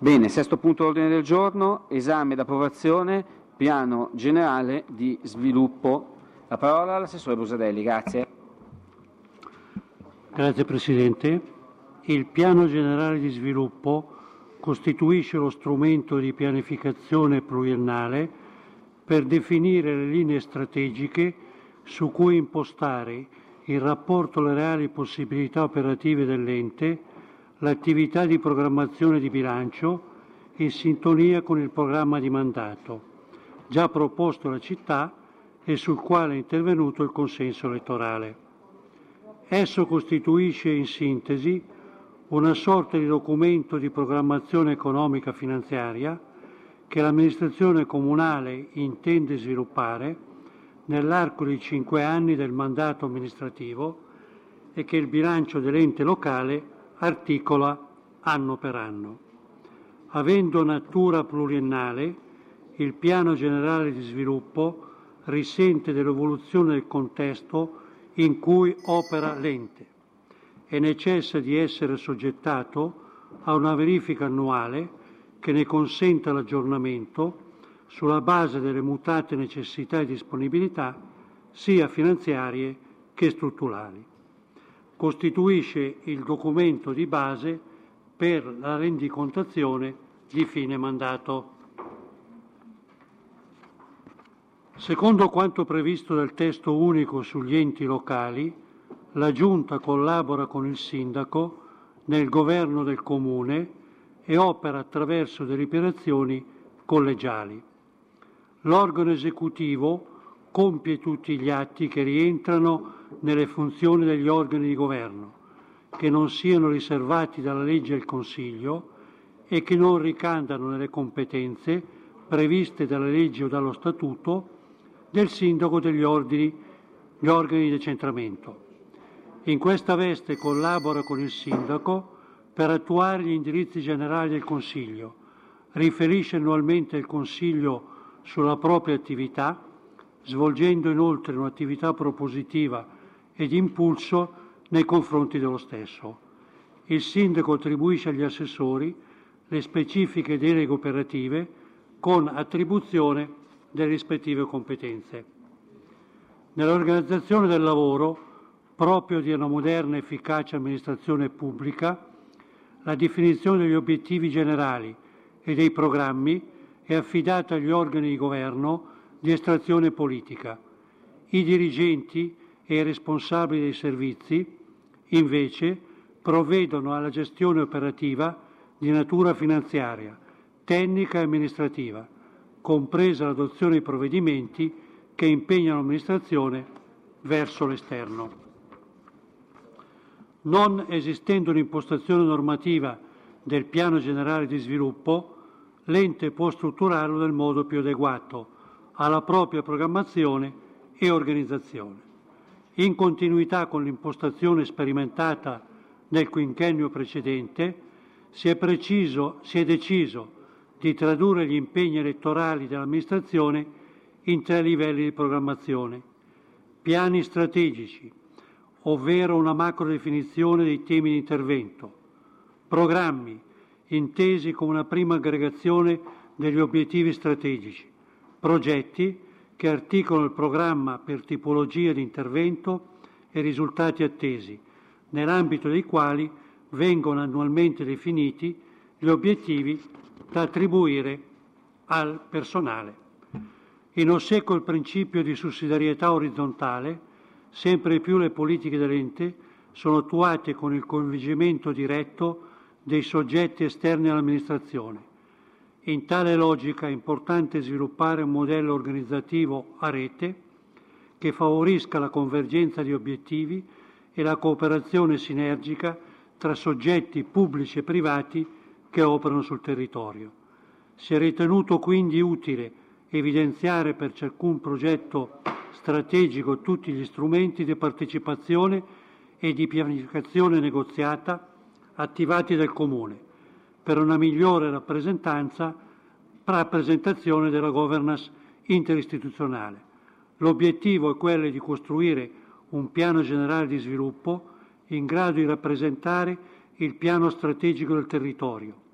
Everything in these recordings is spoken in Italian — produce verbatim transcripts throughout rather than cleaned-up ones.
Bene, sesto punto ordine del giorno, esame ed approvazione, piano generale di sviluppo. La parola all'assessore Busadelli, grazie. Grazie Presidente. Il piano generale di sviluppo costituisce lo strumento di pianificazione pluriennale per definire le linee strategiche su cui impostare il rapporto alle reali possibilità operative dell'ente, l'attività di programmazione di bilancio in sintonia con il programma di mandato, già proposto alla città e sul quale è intervenuto il consenso elettorale. Esso costituisce in sintesi una sorta di documento di programmazione economica finanziaria che l'amministrazione comunale intende sviluppare nell'arco di cinque anni del mandato amministrativo e che il bilancio dell'ente locale articola anno per anno. Avendo natura pluriennale, il piano generale di sviluppo risente dell'evoluzione del contesto in cui opera l'ente e necessita di essere assoggettato a una verifica annuale che ne consenta l'aggiornamento sulla base delle mutate necessità e disponibilità sia finanziarie che strutturali. Costituisce il documento di base per la rendicontazione di fine mandato. Secondo quanto previsto dal testo unico sugli enti locali, la Giunta collabora con il Sindaco nel governo del Comune e opera attraverso deliberazioni collegiali. L'organo esecutivo compie tutti gli atti che rientrano nelle funzioni degli organi di governo, che non siano riservati dalla legge al Consiglio e che non ricadano nelle competenze previste dalle leggi o dallo Statuto del Sindaco degli ordini, gli organi di decentramento. In questa veste collabora con il Sindaco per attuare gli indirizzi generali del Consiglio, riferisce annualmente al Consiglio sulla propria attività, svolgendo inoltre un'attività propositiva e di impulso nei confronti dello stesso. Il Sindaco attribuisce agli assessori le specifiche deleghe operative con attribuzione delle rispettive competenze. Nell'organizzazione del lavoro, proprio di una moderna e efficace amministrazione pubblica, la definizione degli obiettivi generali e dei programmi è affidata agli organi di governo di estrazione politica. I dirigenti e i responsabili dei servizi, invece, provvedono alla gestione operativa di natura finanziaria, tecnica e amministrativa, compresa l'adozione di provvedimenti che impegnano l'amministrazione verso l'esterno. Non esistendo un'impostazione normativa del piano generale di sviluppo, l'ente può strutturarlo nel modo più adeguato alla propria programmazione e organizzazione. In continuità con l'impostazione sperimentata nel quinquennio precedente, si è, preciso, si è deciso di tradurre gli impegni elettorali dell'amministrazione in tre livelli di programmazione: piani strategici, ovvero una macro definizione dei temi di intervento; programmi, intesi come una prima aggregazione degli obiettivi strategici; progetti, che articolano il programma per tipologia di intervento e risultati attesi, nell'ambito dei quali vengono annualmente definiti gli obiettivi da attribuire al personale. In ossequio al principio di sussidiarietà orizzontale, sempre più le politiche dell'ente sono attuate con il coinvolgimento diretto dei soggetti esterni all'amministrazione. In tale logica è importante sviluppare un modello organizzativo a rete che favorisca la convergenza di obiettivi e la cooperazione sinergica tra soggetti pubblici e privati che operano sul territorio. Si è ritenuto quindi utile evidenziare per ciascun progetto strategico tutti gli strumenti di partecipazione e di pianificazione negoziata attivati dal Comune per una migliore rappresentanza, rappresentazione della governance interistituzionale. L'obiettivo è quello di costruire un piano generale di sviluppo in grado di rappresentare il piano strategico del territorio,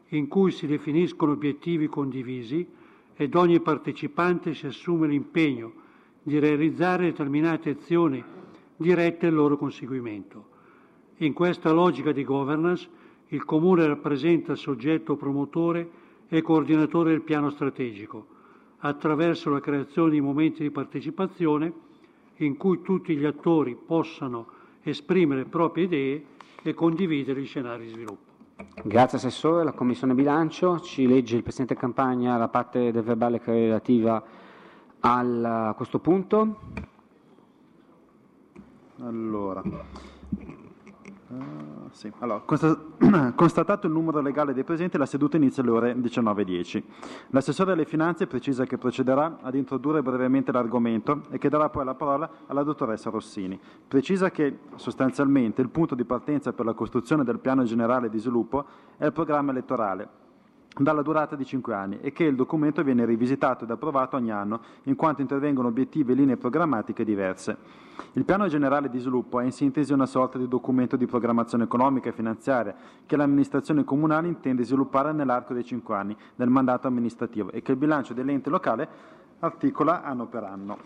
in cui si definiscono obiettivi condivisi ed ogni partecipante si assume l'impegno di realizzare determinate azioni dirette al loro conseguimento. In questa logica di governance, il Comune rappresenta il soggetto promotore e coordinatore del piano strategico, attraverso la creazione di momenti di partecipazione in cui tutti gli attori possano esprimere le proprie idee e condividere gli scenari di sviluppo. Grazie Assessore. La Commissione Bilancio ci legge il Presidente Campagna la parte del verbale che è relativa al, a questo punto. Allora, uh, sì. allora constatato il numero legale dei presenti, la seduta inizia alle ore diciannove e dieci. L'assessore alle finanze precisa che procederà ad introdurre brevemente l'argomento e che darà poi la parola alla dottoressa Rossini. Precisa che sostanzialmente il punto di partenza per la costruzione del piano generale di sviluppo è il programma elettorale dalla durata di cinque anni e che il documento viene rivisitato ed approvato ogni anno in quanto intervengono obiettivi e linee programmatiche diverse. Il piano generale di sviluppo è in sintesi una sorta di documento di programmazione economica e finanziaria che l'amministrazione comunale intende sviluppare nell'arco dei cinque anni del mandato amministrativo e che il bilancio dell'ente locale articola anno per anno.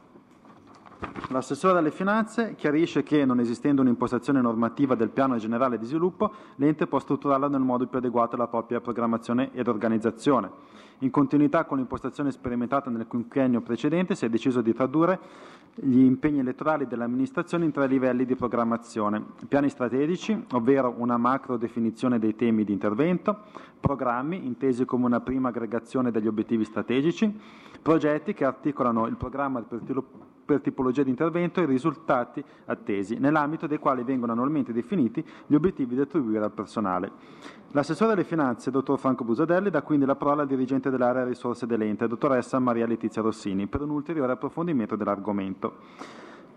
L'assessore alle finanze chiarisce che, non esistendo un'impostazione normativa del piano generale di sviluppo, l'ente può strutturarlo nel modo più adeguato alla propria programmazione ed organizzazione. In continuità con l'impostazione sperimentata nel quinquennio precedente, si è deciso di tradurre gli impegni elettorali dell'amministrazione in tre livelli di programmazione: piani strategici, ovvero una macro definizione dei temi di intervento; programmi, intesi come una prima aggregazione degli obiettivi strategici; progetti, che articolano il programma per per tipologia di intervento e i risultati attesi, nell'ambito dei quali vengono annualmente definiti gli obiettivi da attribuire al personale. L'assessore alle finanze, dottor Franco Busadelli, dà quindi la parola al dirigente dell'area risorse dell'ente, dottoressa Maria Letizia Rossini, per un ulteriore approfondimento dell'argomento.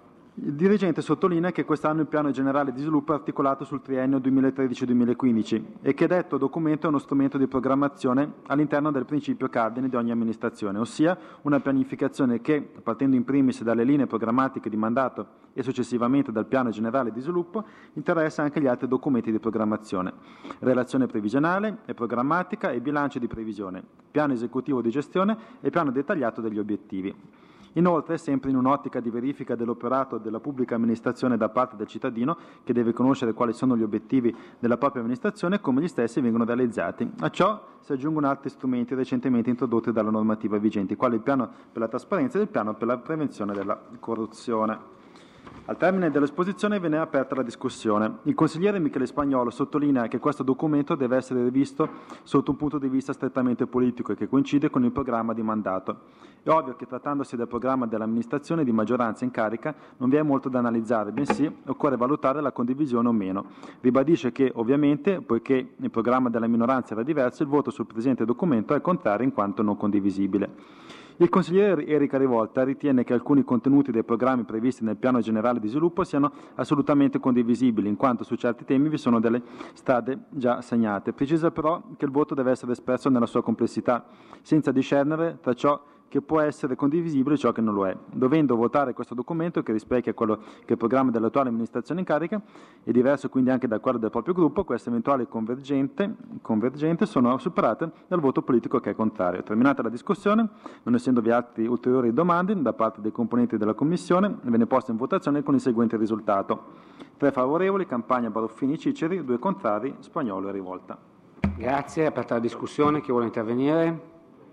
Il dirigente sottolinea che quest'anno il piano generale di sviluppo è articolato sul triennio duemilatredici duemilaquindici e che detto documento è uno strumento di programmazione all'interno del principio cardine di ogni amministrazione, ossia una pianificazione che, partendo in primis dalle linee programmatiche di mandato e successivamente dal piano generale di sviluppo, interessa anche gli altri documenti di programmazione: relazione previsionale e programmatica e bilancio di previsione, piano esecutivo di gestione e piano dettagliato degli obiettivi. Inoltre, sempre in un'ottica di verifica dell'operato della pubblica amministrazione da parte del cittadino, che deve conoscere quali sono gli obiettivi della propria amministrazione e come gli stessi vengono realizzati. A ciò si aggiungono altri strumenti recentemente introdotti dalla normativa vigente, quali il piano per la trasparenza e il piano per la prevenzione della corruzione. Al termine dell'esposizione viene aperta la discussione. Il consigliere Michele Spagnolo sottolinea che questo documento deve essere rivisto sotto un punto di vista strettamente politico e che coincide con il programma di mandato. È ovvio che, trattandosi del programma dell'amministrazione di maggioranza in carica, non vi è molto da analizzare, bensì occorre valutare la condivisione o meno. Ribadisce che, ovviamente, poiché il programma della minoranza era diverso, il voto sul presente documento è contrario in quanto non condivisibile. Il consigliere Erika Rivolta ritiene che alcuni contenuti dei programmi previsti nel piano generale di sviluppo siano assolutamente condivisibili, in quanto su certi temi vi sono delle strade già segnate. Precisa però che il voto deve essere espresso nella sua complessità, senza discernere tra ciò che può essere condivisibile e ciò che non lo è. Dovendo votare questo documento, che rispecchia quello che è il programma dell'attuale amministrazione in carica, e diverso quindi anche da quello del proprio gruppo, queste eventuali convergente, convergente sono superate dal voto politico che è contrario. Terminata la discussione, non essendovi altri ulteriori domande da parte dei componenti della Commissione, venne posta in votazione con il seguente risultato: tre favorevoli, Campagna, Baroffini, Ciceri, due contrari, Spagnolo e Rivolta. Grazie. È aperta la discussione. Chi vuole intervenire?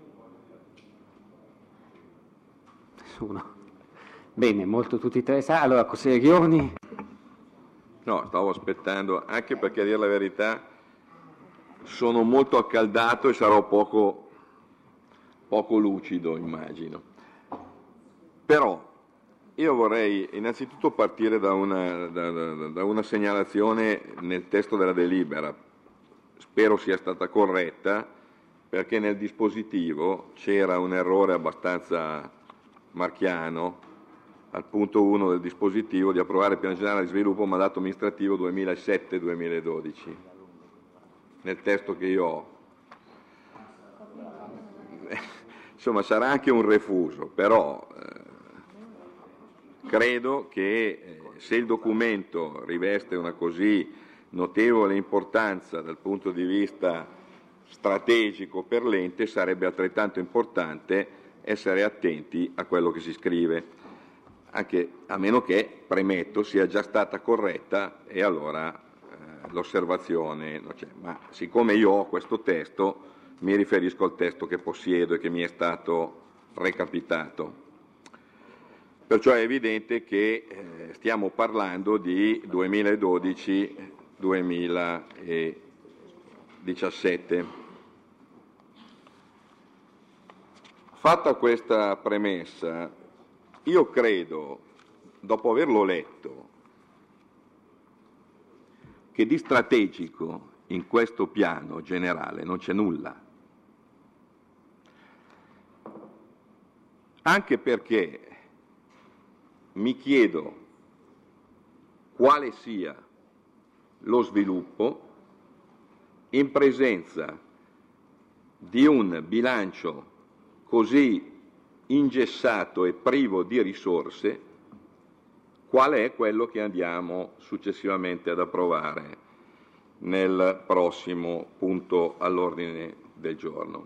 Nessuno. Bene, molto tutti interessati. Allora, consigliere Ghioni. No, stavo aspettando, anche perché a dire la verità sono molto accaldato e sarò poco, poco lucido, immagino. Però io vorrei innanzitutto partire da una, da, da, da una segnalazione nel testo della delibera. Spero sia stata corretta, perché nel dispositivo c'era un errore abbastanza marchiano al punto uno del dispositivo di approvare il piano generale di sviluppo mandato amministrativo duemilasette duemiladodici. Nel testo che io ho. Insomma, sarà anche un refuso, però eh, credo che eh, se il documento riveste una così notevole importanza dal punto di vista strategico per l'ente, sarebbe altrettanto importante essere attenti a quello che si scrive, anche a meno che, premetto, sia già stata corretta e allora eh, l'osservazione non c'è. Ma siccome io ho questo testo, mi riferisco al testo che possiedo e che mi è stato recapitato. Perciò è evidente che eh, stiamo parlando di duemiladodici duemiladiciassette. Fatta questa premessa, io credo, dopo averlo letto, che di strategico in questo piano generale non c'è nulla. Anche perché mi chiedo quale sia lo sviluppo in presenza di un bilancio così ingessato e privo di risorse, qual è quello che andiamo successivamente ad approvare nel prossimo punto all'ordine del giorno.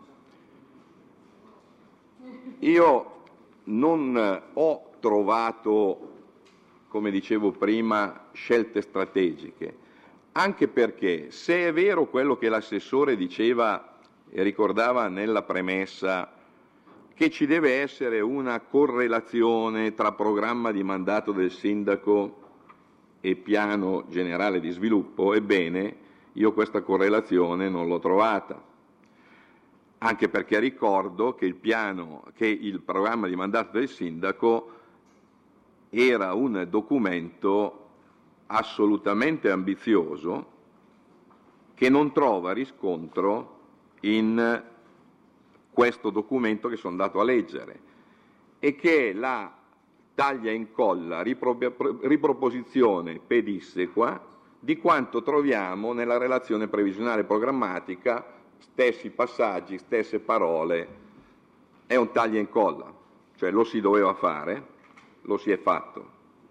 Io non ho trovato, come dicevo prima, scelte strategiche, anche perché se è vero quello che l'assessore diceva e ricordava nella premessa, che ci deve essere una correlazione tra programma di mandato del sindaco e piano generale di sviluppo, ebbene, io questa correlazione non l'ho trovata, anche perché ricordo che il piano, che il programma di mandato del sindaco era un documento assolutamente ambizioso che non trova riscontro in questo documento che sono andato a leggere e che è la taglia e incolla, riproposizione pedissequa di quanto troviamo nella relazione previsionale programmatica, stessi passaggi, stesse parole, è un taglia e incolla, cioè lo si doveva fare, lo si è fatto.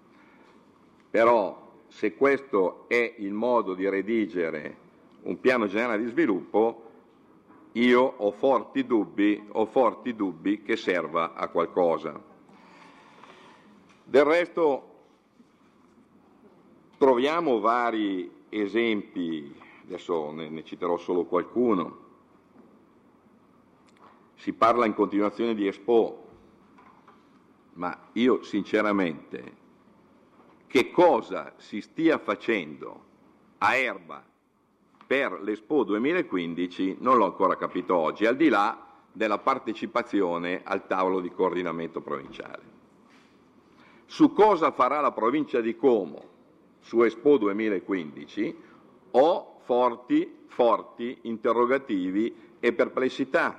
Però se questo è il modo di redigere un piano generale di sviluppo, io ho forti dubbi, ho forti dubbi che serva a qualcosa. Del resto troviamo vari esempi, adesso ne, ne citerò solo qualcuno. Si parla in continuazione di Expo, ma io sinceramente che cosa si stia facendo a Erba per l'Expo duemilaquindici non l'ho ancora capito oggi, al di là della partecipazione al tavolo di coordinamento provinciale. Su cosa farà la provincia di Como su Expo duemilaquindici ho forti, forti interrogativi e perplessità,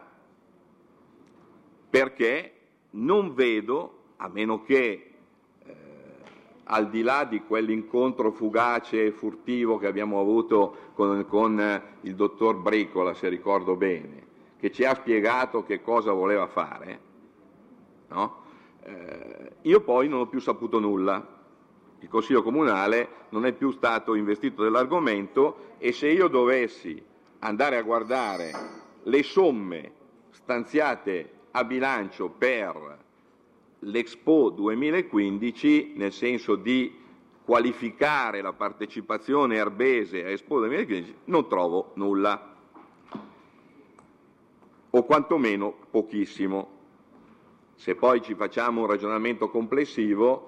perché non vedo, a meno che al di là di quell'incontro fugace e furtivo che abbiamo avuto con, con il dottor Bricola, se ricordo bene, che ci ha spiegato che cosa voleva fare, no? eh, io poi non ho più saputo nulla. Il Consiglio Comunale non è più stato investito dell'argomento e se io dovessi andare a guardare le somme stanziate a bilancio per l'Expo duemilaquindici, nel senso di qualificare la partecipazione erbese a Expo duemilaquindici, non trovo nulla, o quantomeno pochissimo. Se poi ci facciamo un ragionamento complessivo,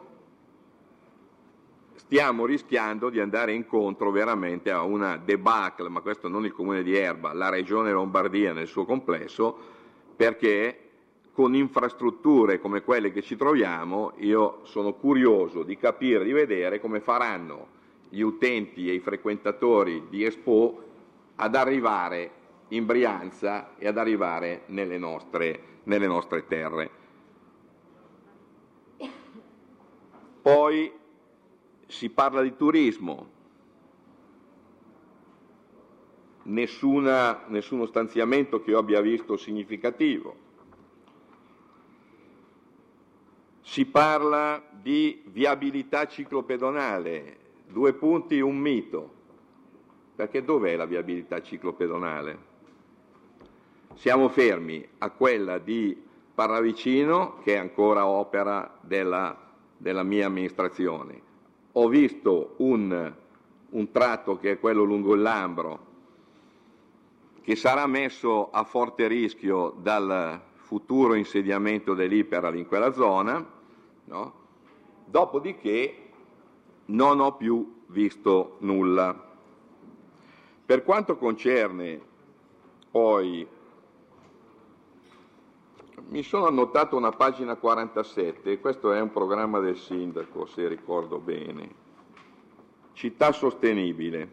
stiamo rischiando di andare incontro veramente a una debacle, ma questo non il Comune di Erba, la Regione Lombardia nel suo complesso, perché con infrastrutture come quelle che ci troviamo, io sono curioso di capire, di vedere come faranno gli utenti e i frequentatori di Expo ad arrivare in Brianza e ad arrivare nelle nostre, nelle nostre terre. Poi si parla di turismo, Nessuna, nessuno stanziamento che io abbia visto significativo. Si parla di viabilità ciclopedonale, due punti, un mito, perché dov'è la viabilità ciclopedonale? siamo fermi a quella di Parravicino, che è ancora opera della, della mia amministrazione. Ho visto un, un tratto che è quello lungo il Lambro, che sarà messo a forte rischio dal futuro insediamento dell'Iperal in quella zona, no? Dopodiché non ho più visto nulla. Per quanto concerne poi, mi sono annotato una pagina quarantasette, questo è un programma del sindaco, se ricordo bene, città sostenibile.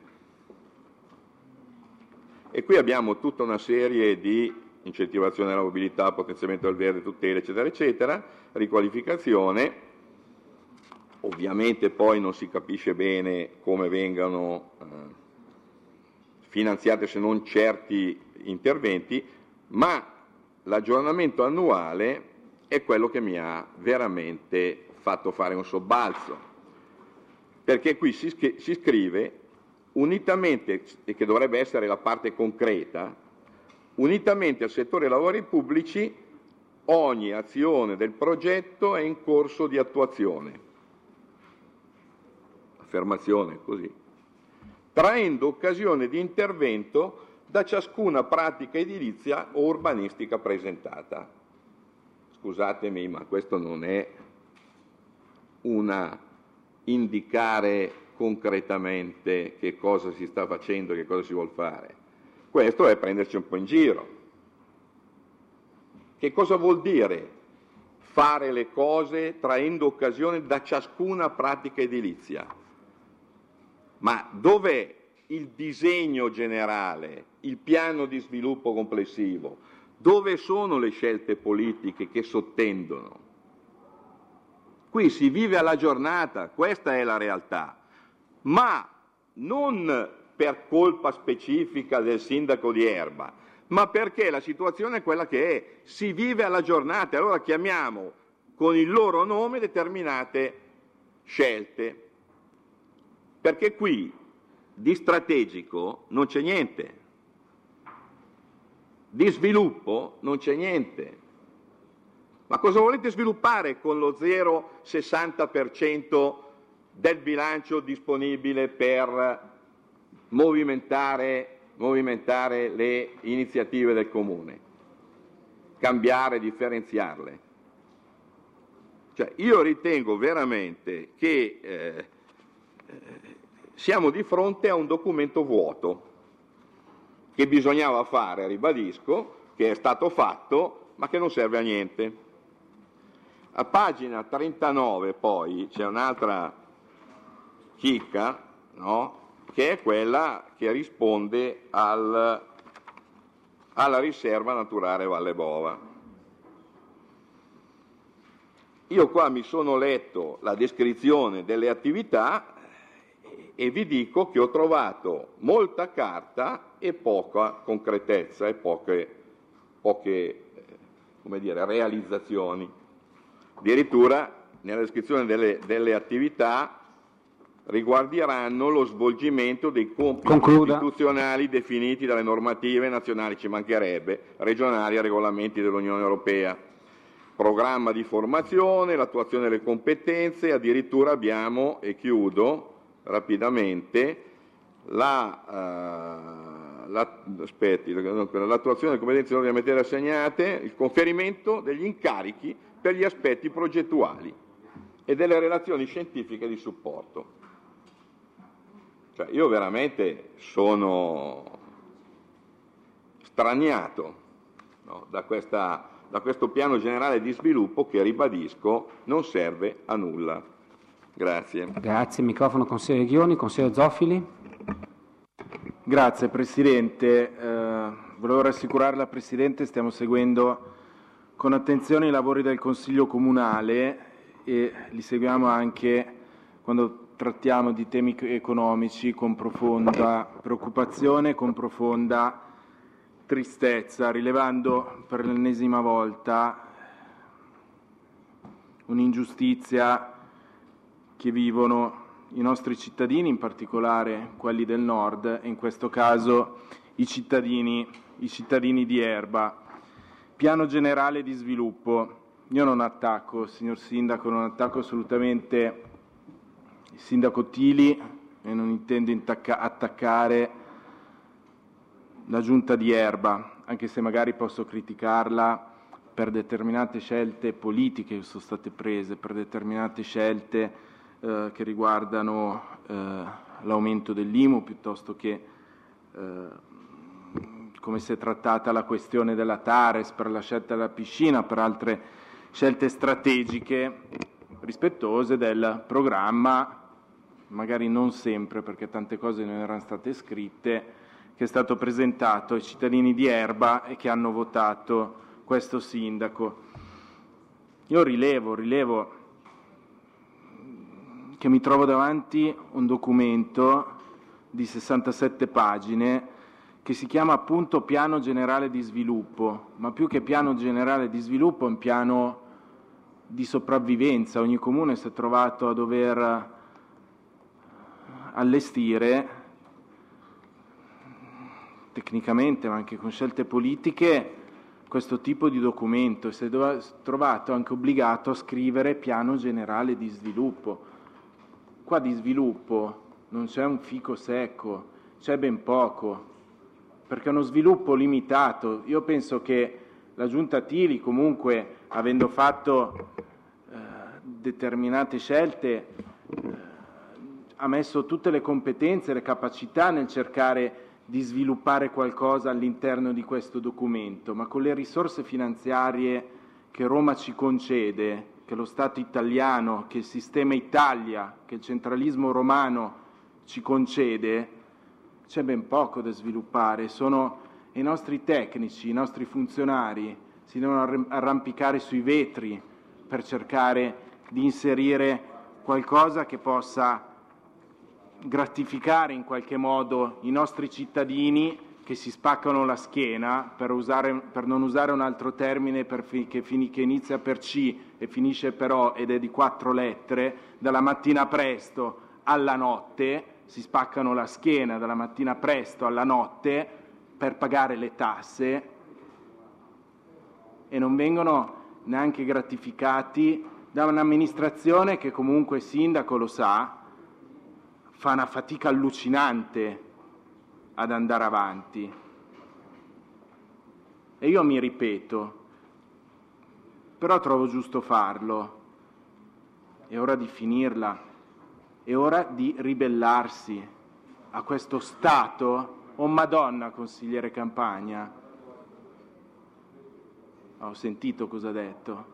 E qui abbiamo tutta una serie di incentivazione alla mobilità, potenziamento del verde, tutela, eccetera, eccetera, riqualificazione. Ovviamente poi non si capisce bene come vengano eh, finanziate se non certi interventi, ma l'aggiornamento annuale è quello che mi ha veramente fatto fare un sobbalzo, perché qui si, si scrive unitamente, e che dovrebbe essere la parte concreta, unitamente al settore lavori pubblici ogni azione del progetto è in corso di attuazione. Affermazione così. Traendo occasione di intervento da ciascuna pratica edilizia o urbanistica presentata. Scusatemi, ma questo non è una indicare concretamente che cosa si sta facendo e che cosa si vuol fare. Questo è prenderci un po' in giro. Che cosa vuol dire fare le cose traendo occasione da ciascuna pratica edilizia? Ma dov'è il disegno generale, il piano di sviluppo complessivo? Dove sono le scelte politiche che sottendono? Qui si vive alla giornata, questa è la realtà, ma non per colpa specifica del sindaco di Erba, ma perché la situazione è quella che è, si vive alla giornata, allora chiamiamo con il loro nome determinate scelte, perché qui di strategico non c'è niente, di sviluppo non c'è niente. Ma cosa volete sviluppare con lo zero virgola sessanta per cento del bilancio disponibile per movimentare, movimentare le iniziative del Comune? Cambiare, differenziarle? Cioè, io ritengo veramente che eh, siamo di fronte a un documento vuoto che bisognava fare, ribadisco, che è stato fatto, ma che non serve a niente. A pagina trentanove poi c'è un'altra chicca, no? Che è quella che risponde al, alla riserva naturale Valle Bova. Io qua mi sono letto la descrizione delle attività e vi dico che ho trovato molta carta e poca concretezza e poche, poche come dire, realizzazioni. Addirittura nella descrizione delle, delle attività riguarderanno lo svolgimento dei compiti Concluda. istituzionali definiti dalle normative nazionali, ci mancherebbe, regionali e regolamenti dell'Unione Europea, programma di formazione, l'attuazione delle competenze, addirittura abbiamo, e chiudo rapidamente, la, uh, la, aspetti, l'attuazione delle competenze delle materie assegnate, il conferimento degli incarichi per gli aspetti progettuali e delle relazioni scientifiche di supporto. Cioè, io veramente sono straniato, no, da, questa, da questo piano generale di sviluppo che, ribadisco, non serve a nulla. Grazie. Grazie. Microfono consigliere Ghioni, consigliere Zoffili. Grazie Presidente. Eh, volevo rassicurare la Presidente, stiamo seguendo con attenzione i lavori del Consiglio Comunale e li seguiamo anche quando trattiamo di temi economici con profonda preoccupazione, con profonda tristezza, rilevando per l'ennesima volta un'ingiustizia che vivono i nostri cittadini, in particolare quelli del nord, e in questo caso i cittadini i cittadini di Erba. Piano generale di sviluppo. Io non attacco, signor Sindaco, non attacco assolutamente il Sindaco Tili e non intendo intacca- attaccare la Giunta di Erba, anche se magari posso criticarla per determinate scelte politiche che sono state prese, per determinate scelte eh, che riguardano eh, l'aumento dell'I M U piuttosto che eh, come si è trattata la questione della Tares, per la scelta della piscina, per altre scelte strategiche rispettose del programma, magari non sempre perché tante cose non erano state scritte, che è stato presentato ai cittadini di Erba e che hanno votato questo sindaco. Io rilevo, rilevo che mi trovo davanti un documento di sessantasette pagine che si chiama appunto Piano Generale di Sviluppo, ma più che Piano Generale di Sviluppo è un piano di sopravvivenza. Ogni comune si è trovato a dover allestire tecnicamente, ma anche con scelte politiche, questo tipo di documento e si è trovato anche obbligato a scrivere Piano Generale di Sviluppo. Qua di sviluppo non c'è un fico secco, c'è ben poco, perché è uno sviluppo limitato. Io penso che la Giunta Tili, comunque, avendo fatto eh, determinate scelte, eh, ha messo tutte le competenze e le capacità nel cercare di sviluppare qualcosa all'interno di questo documento, ma con le risorse finanziarie che Roma ci concede, che lo Stato italiano, che il sistema Italia, che il centralismo romano ci concede, c'è ben poco da sviluppare. Sono i nostri tecnici, i nostri funzionari si devono arrampicare sui vetri per cercare di inserire qualcosa che possa gratificare in qualche modo i nostri cittadini che si spaccano la schiena, per, usare, per non usare un altro termine per fi, che, fini, che inizia per C e finisce per O ed è di quattro lettere, dalla mattina presto alla notte, si spaccano la schiena dalla mattina presto alla notte per pagare le tasse e non vengono neanche gratificati da un'amministrazione che comunque il sindaco lo sa, fa una fatica allucinante ad andare avanti. E io mi ripeto, però trovo giusto farlo. È ora di finirla. È ora di ribellarsi a questo Stato. Oh Madonna, consigliere Campagna. Ho sentito cosa ha detto.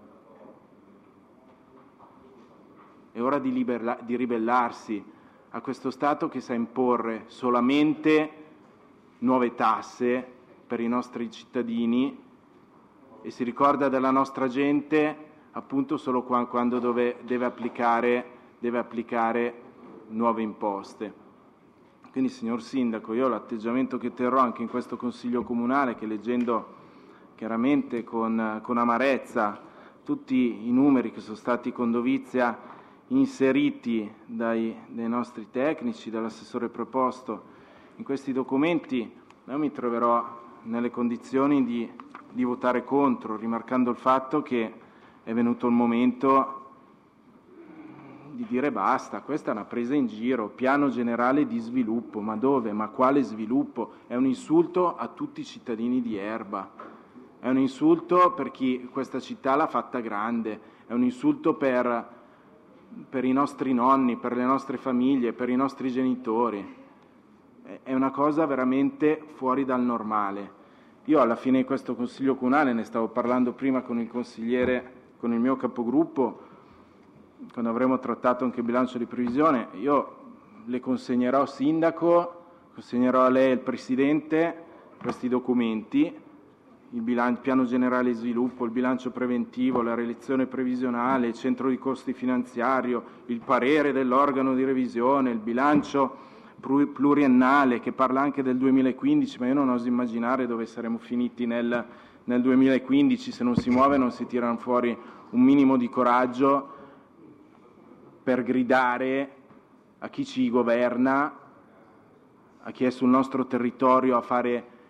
È ora di, liberla- di ribellarsi a questo Stato che sa imporre solamente nuove tasse per i nostri cittadini e si ricorda della nostra gente appunto solo quando dove deve applicare deve applicare nuove imposte. Quindi, signor Sindaco, io l'atteggiamento che terrò anche in questo Consiglio Comunale, che leggendo chiaramente con, con amarezza tutti i numeri che sono stati con dovizia inseriti dai, dai nostri tecnici, dall'assessore proposto in questi documenti, io mi troverò nelle condizioni di, di votare contro, rimarcando il fatto che è venuto il momento di dire basta, questa è una presa in giro, piano generale di sviluppo, ma dove? Ma quale sviluppo? È un insulto a tutti i cittadini di Erba, è un insulto per chi questa città l'ha fatta grande, è un insulto per, per i nostri nonni, per le nostre famiglie, per i nostri genitori, è una cosa veramente fuori dal normale. Io alla fine di questo Consiglio Comunale, ne stavo parlando prima con il consigliere, con il mio capogruppo, quando avremo trattato anche il bilancio di previsione, io le consegnerò, sindaco, consegnerò a lei e al Presidente questi documenti, il bilancio, piano generale di sviluppo, il bilancio preventivo, la relazione previsionale, il centro di costi finanziario, il parere dell'organo di revisione, il bilancio pluriennale che parla anche del duemilaquindici, ma io non oso immaginare dove saremo finiti nel, nel duemilaquindici se non si muove e non si tirano fuori un minimo di coraggio per gridare a chi ci governa, a chi è sul nostro territorio a fare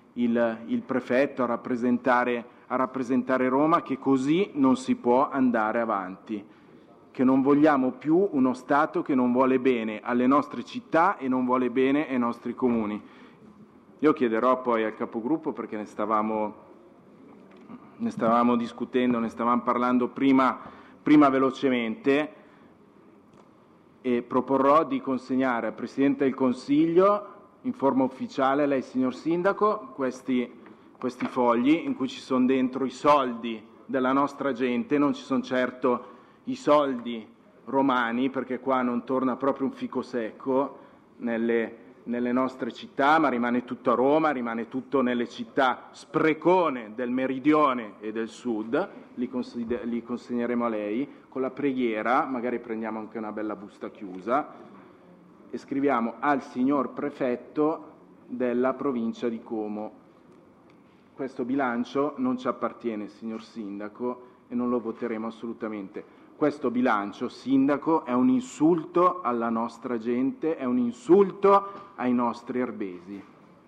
il, il prefetto a rappresentare, a rappresentare Roma, che così non si può andare avanti, che non vogliamo più uno Stato che non vuole bene alle nostre città e non vuole bene ai nostri comuni. Io chiederò poi al capogruppo, perché ne stavamo, ne stavamo discutendo, ne stavamo parlando prima, prima velocemente, e proporrò di consegnare al Presidente del Consiglio in forma ufficiale, lei signor Sindaco, questi, questi fogli in cui ci sono dentro i soldi della nostra gente, non ci sono certo i soldi romani, perché qua non torna proprio un fico secco nelle, nelle nostre città, ma rimane tutto a Roma, rimane tutto nelle città sprecone del meridione e del sud, li, consider- li consegneremo a lei, con la preghiera, magari prendiamo anche una bella busta chiusa, e scriviamo al signor prefetto della provincia di Como. Questo bilancio non ci appartiene, signor Sindaco, e non lo voteremo assolutamente. Questo bilancio, Sindaco, è un insulto alla nostra gente, è un insulto ai nostri erbesi.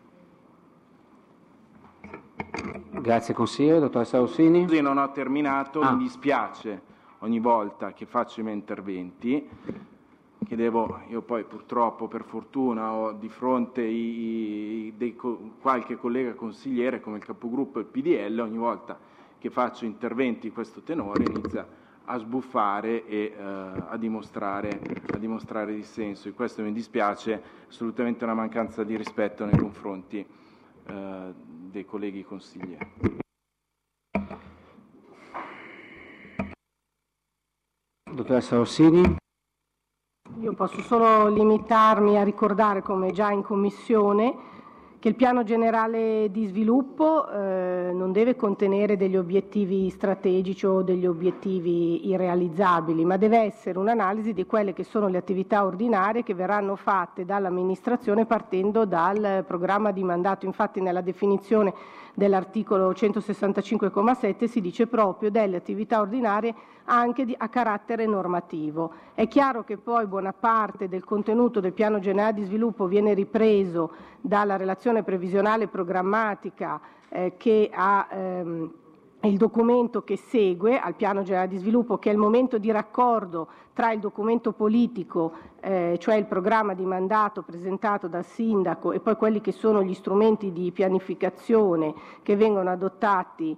Grazie consigliere. Dottoressa Rossini. Così non ho terminato, ah. mi dispiace ogni volta che faccio i miei interventi, che devo, io poi purtroppo, per fortuna, ho di fronte i, i, dei, qualche collega consigliere come il capogruppo e il P D L, ogni volta che faccio interventi di questo tenore inizia a sbuffare e eh, a, dimostrare, a dimostrare dissenso, e questo mi dispiace, assolutamente una mancanza di rispetto nei confronti eh, dei colleghi consiglieri. Dottoressa Rossini. Io posso solo limitarmi a ricordare, come già in Commissione, che il piano generale di sviluppo eh, non deve contenere degli obiettivi strategici o degli obiettivi irrealizzabili, ma deve essere un'analisi di quelle che sono le attività ordinarie che verranno fatte dall'amministrazione partendo dal programma di mandato. Infatti nella definizione dell'articolo centosessantacinque comma sette si dice proprio delle attività ordinarie anche di, a carattere normativo. È chiaro che poi buona parte del contenuto del piano generale di sviluppo viene ripreso dalla relazione previsionale programmatica eh, che ha ehm, il documento che segue al piano generale di sviluppo, che è il momento di raccordo tra il documento politico, eh, cioè il programma di mandato presentato dal sindaco, e poi quelli che sono gli strumenti di pianificazione che vengono adottati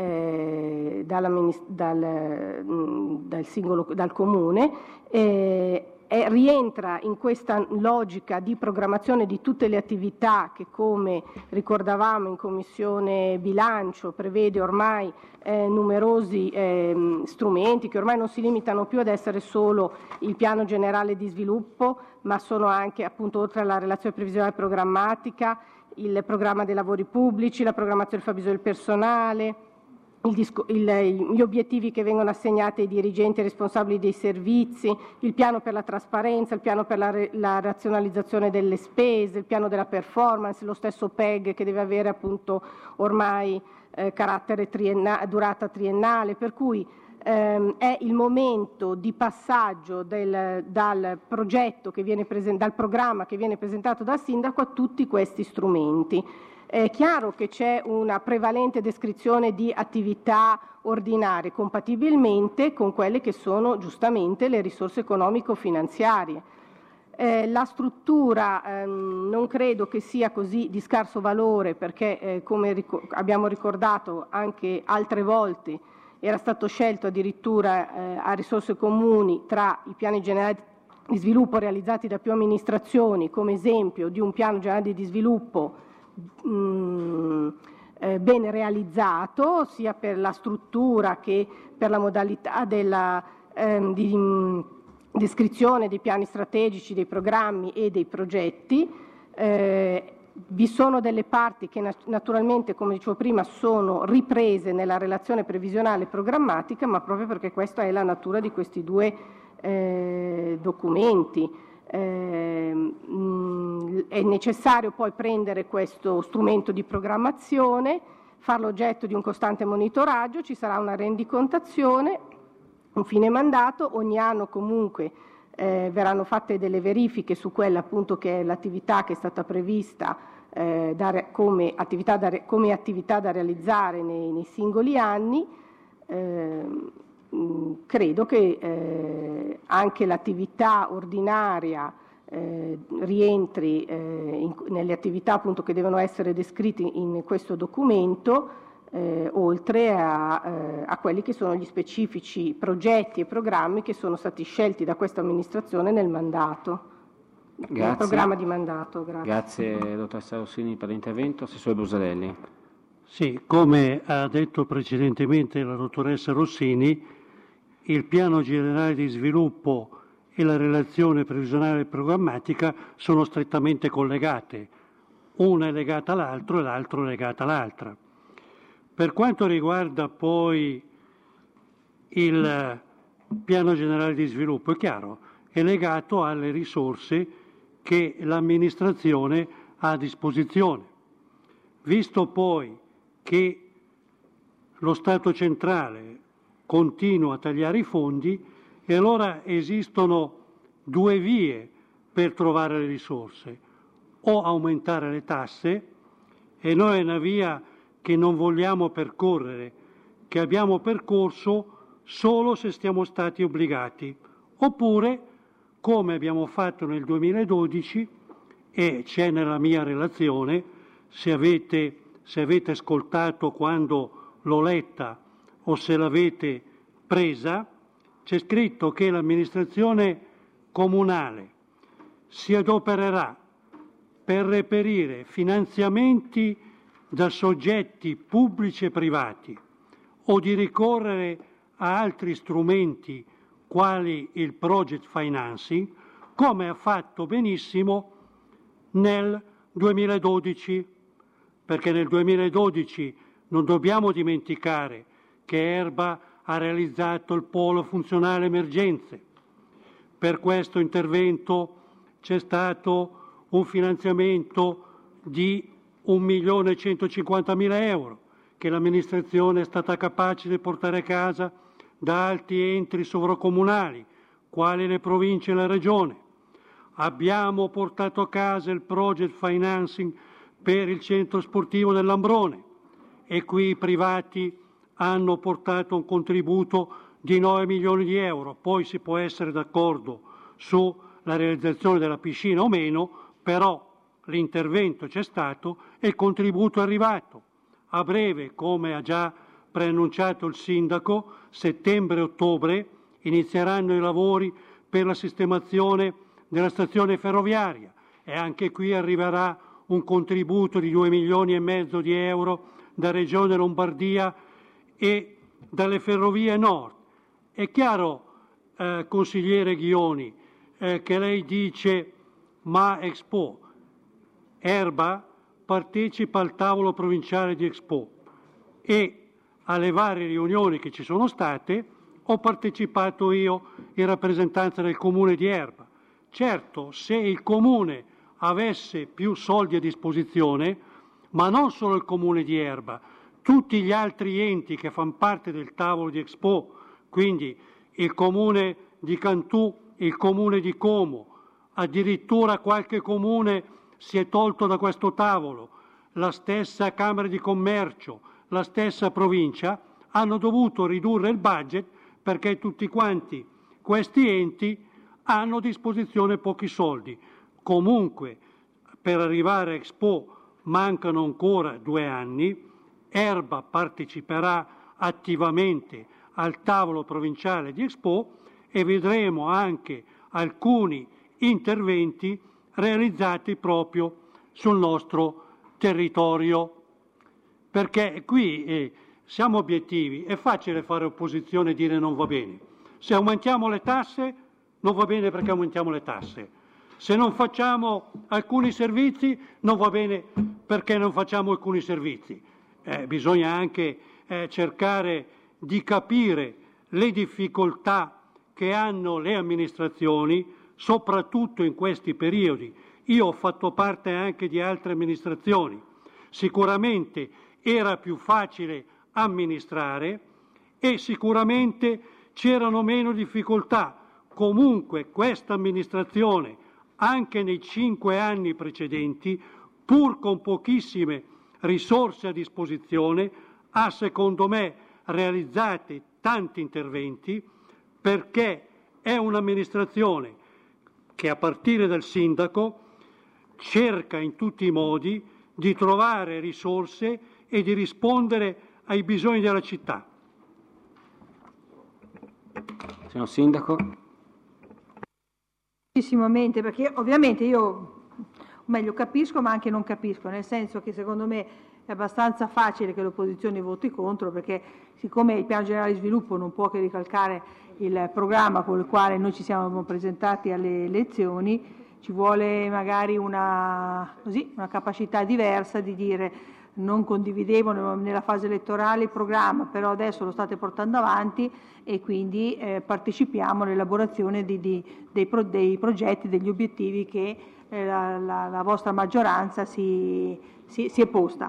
eh, dalla, dal, dal, singolo, dal comune. Eh, E rientra in questa logica di programmazione di tutte le attività che, come ricordavamo in Commissione Bilancio, prevede ormai eh, numerosi eh, strumenti che ormai non si limitano più ad essere solo il piano generale di sviluppo, ma sono anche, appunto, oltre alla relazione previsionale programmatica, il programma dei lavori pubblici, la programmazione del fabbisogno del personale, Il disco, il, gli obiettivi che vengono assegnati ai dirigenti e responsabili dei servizi, il piano per la trasparenza, il piano per la, la razionalizzazione delle spese, il piano della performance, lo stesso P E G che deve avere appunto ormai eh, carattere triennale, durata triennale, per cui ehm, è il momento di passaggio del, dal progetto che viene presen- dal programma che viene presentato dal sindaco a tutti questi strumenti. È chiaro che c'è una prevalente descrizione di attività ordinarie, compatibilmente con quelle che sono giustamente le risorse economico-finanziarie. Eh, la struttura ehm, non credo che sia così di scarso valore, perché eh, come ric- abbiamo ricordato anche altre volte era stato scelto addirittura eh, a risorse comuni tra i piani generali di sviluppo realizzati da più amministrazioni, come esempio di un piano generale di sviluppo Mm, eh, ben realizzato sia per la struttura che per la modalità della ehm, di, mh, descrizione dei piani strategici, dei programmi e dei progetti. Eh, vi sono delle parti che nat- naturalmente, come dicevo prima, sono riprese nella relazione previsionale programmatica, ma proprio perché questa è la natura di questi due eh, documenti. Eh, mh, è necessario poi prendere questo strumento di programmazione, farlo oggetto di un costante monitoraggio, ci sarà una rendicontazione, un fine mandato, ogni anno comunque eh, verranno fatte delle verifiche su quella appunto che è l'attività che è stata prevista eh, da, come, attività da, come attività da realizzare nei, nei singoli anni. Eh, mh, credo che eh, anche l'attività ordinaria eh, rientri eh, in, nelle attività appunto che devono essere descritte in questo documento, Eh, oltre a, eh, a quelli che sono gli specifici progetti e programmi che sono stati scelti da questa amministrazione nel mandato, Grazie. nel programma di mandato. Grazie. Grazie dottoressa Rossini per l'intervento. Assessore Brusadelli. Sì, come ha detto precedentemente la dottoressa Rossini, il piano generale di sviluppo e la relazione previsionale e programmatica sono strettamente collegate, una è legata all'altro e l'altro è legata all'altra. Per quanto riguarda poi il piano generale di sviluppo, è chiaro, è legato alle risorse che l'amministrazione ha a disposizione. Visto poi che lo Stato centrale continua a tagliare i fondi, e allora esistono due vie per trovare le risorse: o aumentare le tasse, e noi è una via che non vogliamo percorrere, che abbiamo percorso solo se siamo stati obbligati, oppure, come abbiamo fatto nel duemiladodici, e c'è nella mia relazione, se avete, se avete ascoltato quando l'ho letta o se l'avete presa, c'è scritto che l'amministrazione comunale si adopererà per reperire finanziamenti da soggetti pubblici e privati o di ricorrere a altri strumenti quali il project financing, come ha fatto benissimo nel duemiladodici, perché nel duemiladodici non dobbiamo dimenticare che Erba ha realizzato il polo funzionale emergenze. Per questo intervento c'è stato un finanziamento di un milione e centocinquantamila euro che l'amministrazione è stata capace di portare a casa da altri enti sovracomunali, quali le province e la regione. Abbiamo portato a casa il project financing per il centro sportivo dell'Ambrone e qui i privati hanno portato un contributo di nove milioni di euro. Poi si può essere d'accordo sulla realizzazione della piscina o meno, però l'intervento c'è stato e il contributo è arrivato. A breve, come ha già preannunciato il sindaco, settembre-ottobre inizieranno i lavori per la sistemazione della stazione ferroviaria e anche qui arriverà un contributo di due milioni e mezzo di euro da Regione Lombardia e dalle Ferrovie Nord. È chiaro, eh, consigliere Ghioni, eh, che lei dice ma Expo, Erba partecipa al tavolo provinciale di Expo e alle varie riunioni che ci sono state ho partecipato io in rappresentanza del Comune di Erba. Certo, se il Comune avesse più soldi a disposizione, ma non solo il Comune di Erba, tutti gli altri enti che fanno parte del tavolo di Expo, quindi il Comune di Cantù, il Comune di Como, addirittura qualche comune si è tolto da questo tavolo, la stessa Camera di Commercio, la stessa provincia, hanno dovuto ridurre il budget perché tutti quanti questi enti hanno a disposizione pochi soldi. Comunque, per arrivare a Expo mancano ancora due anni, Erba parteciperà attivamente al tavolo provinciale di Expo e vedremo anche alcuni interventi realizzati proprio sul nostro territorio. Perché qui eh, siamo obiettivi, è facile fare opposizione e dire non va bene. Se aumentiamo le tasse non va bene perché aumentiamo le tasse. Se non facciamo alcuni servizi non va bene perché non facciamo alcuni servizi. Eh, bisogna anche eh, cercare di capire le difficoltà che hanno le amministrazioni, soprattutto in questi periodi. Io ho fatto parte anche di altre amministrazioni. Sicuramente era più facile amministrare e sicuramente c'erano meno difficoltà. Comunque questa amministrazione, anche nei cinque anni precedenti, pur con pochissime risorse a disposizione, ha secondo me realizzati tanti interventi, perché è un'amministrazione che a partire dal sindaco cerca in tutti i modi di trovare risorse e di rispondere ai bisogni della città. Signor Sindaco. Perché ovviamente io, o meglio, capisco ma anche non capisco, nel senso che secondo me è abbastanza facile che l'opposizione voti contro, perché siccome il piano generale di sviluppo non può che ricalcare il programma con il quale noi ci siamo presentati alle elezioni, ci vuole magari una, così, una capacità diversa di dire: non condividevo nella fase elettorale il programma, però adesso lo state portando avanti e quindi eh, partecipiamo all'elaborazione di, di, dei, pro, dei progetti, degli obiettivi che eh, la, la, la vostra maggioranza si, si, si è posta.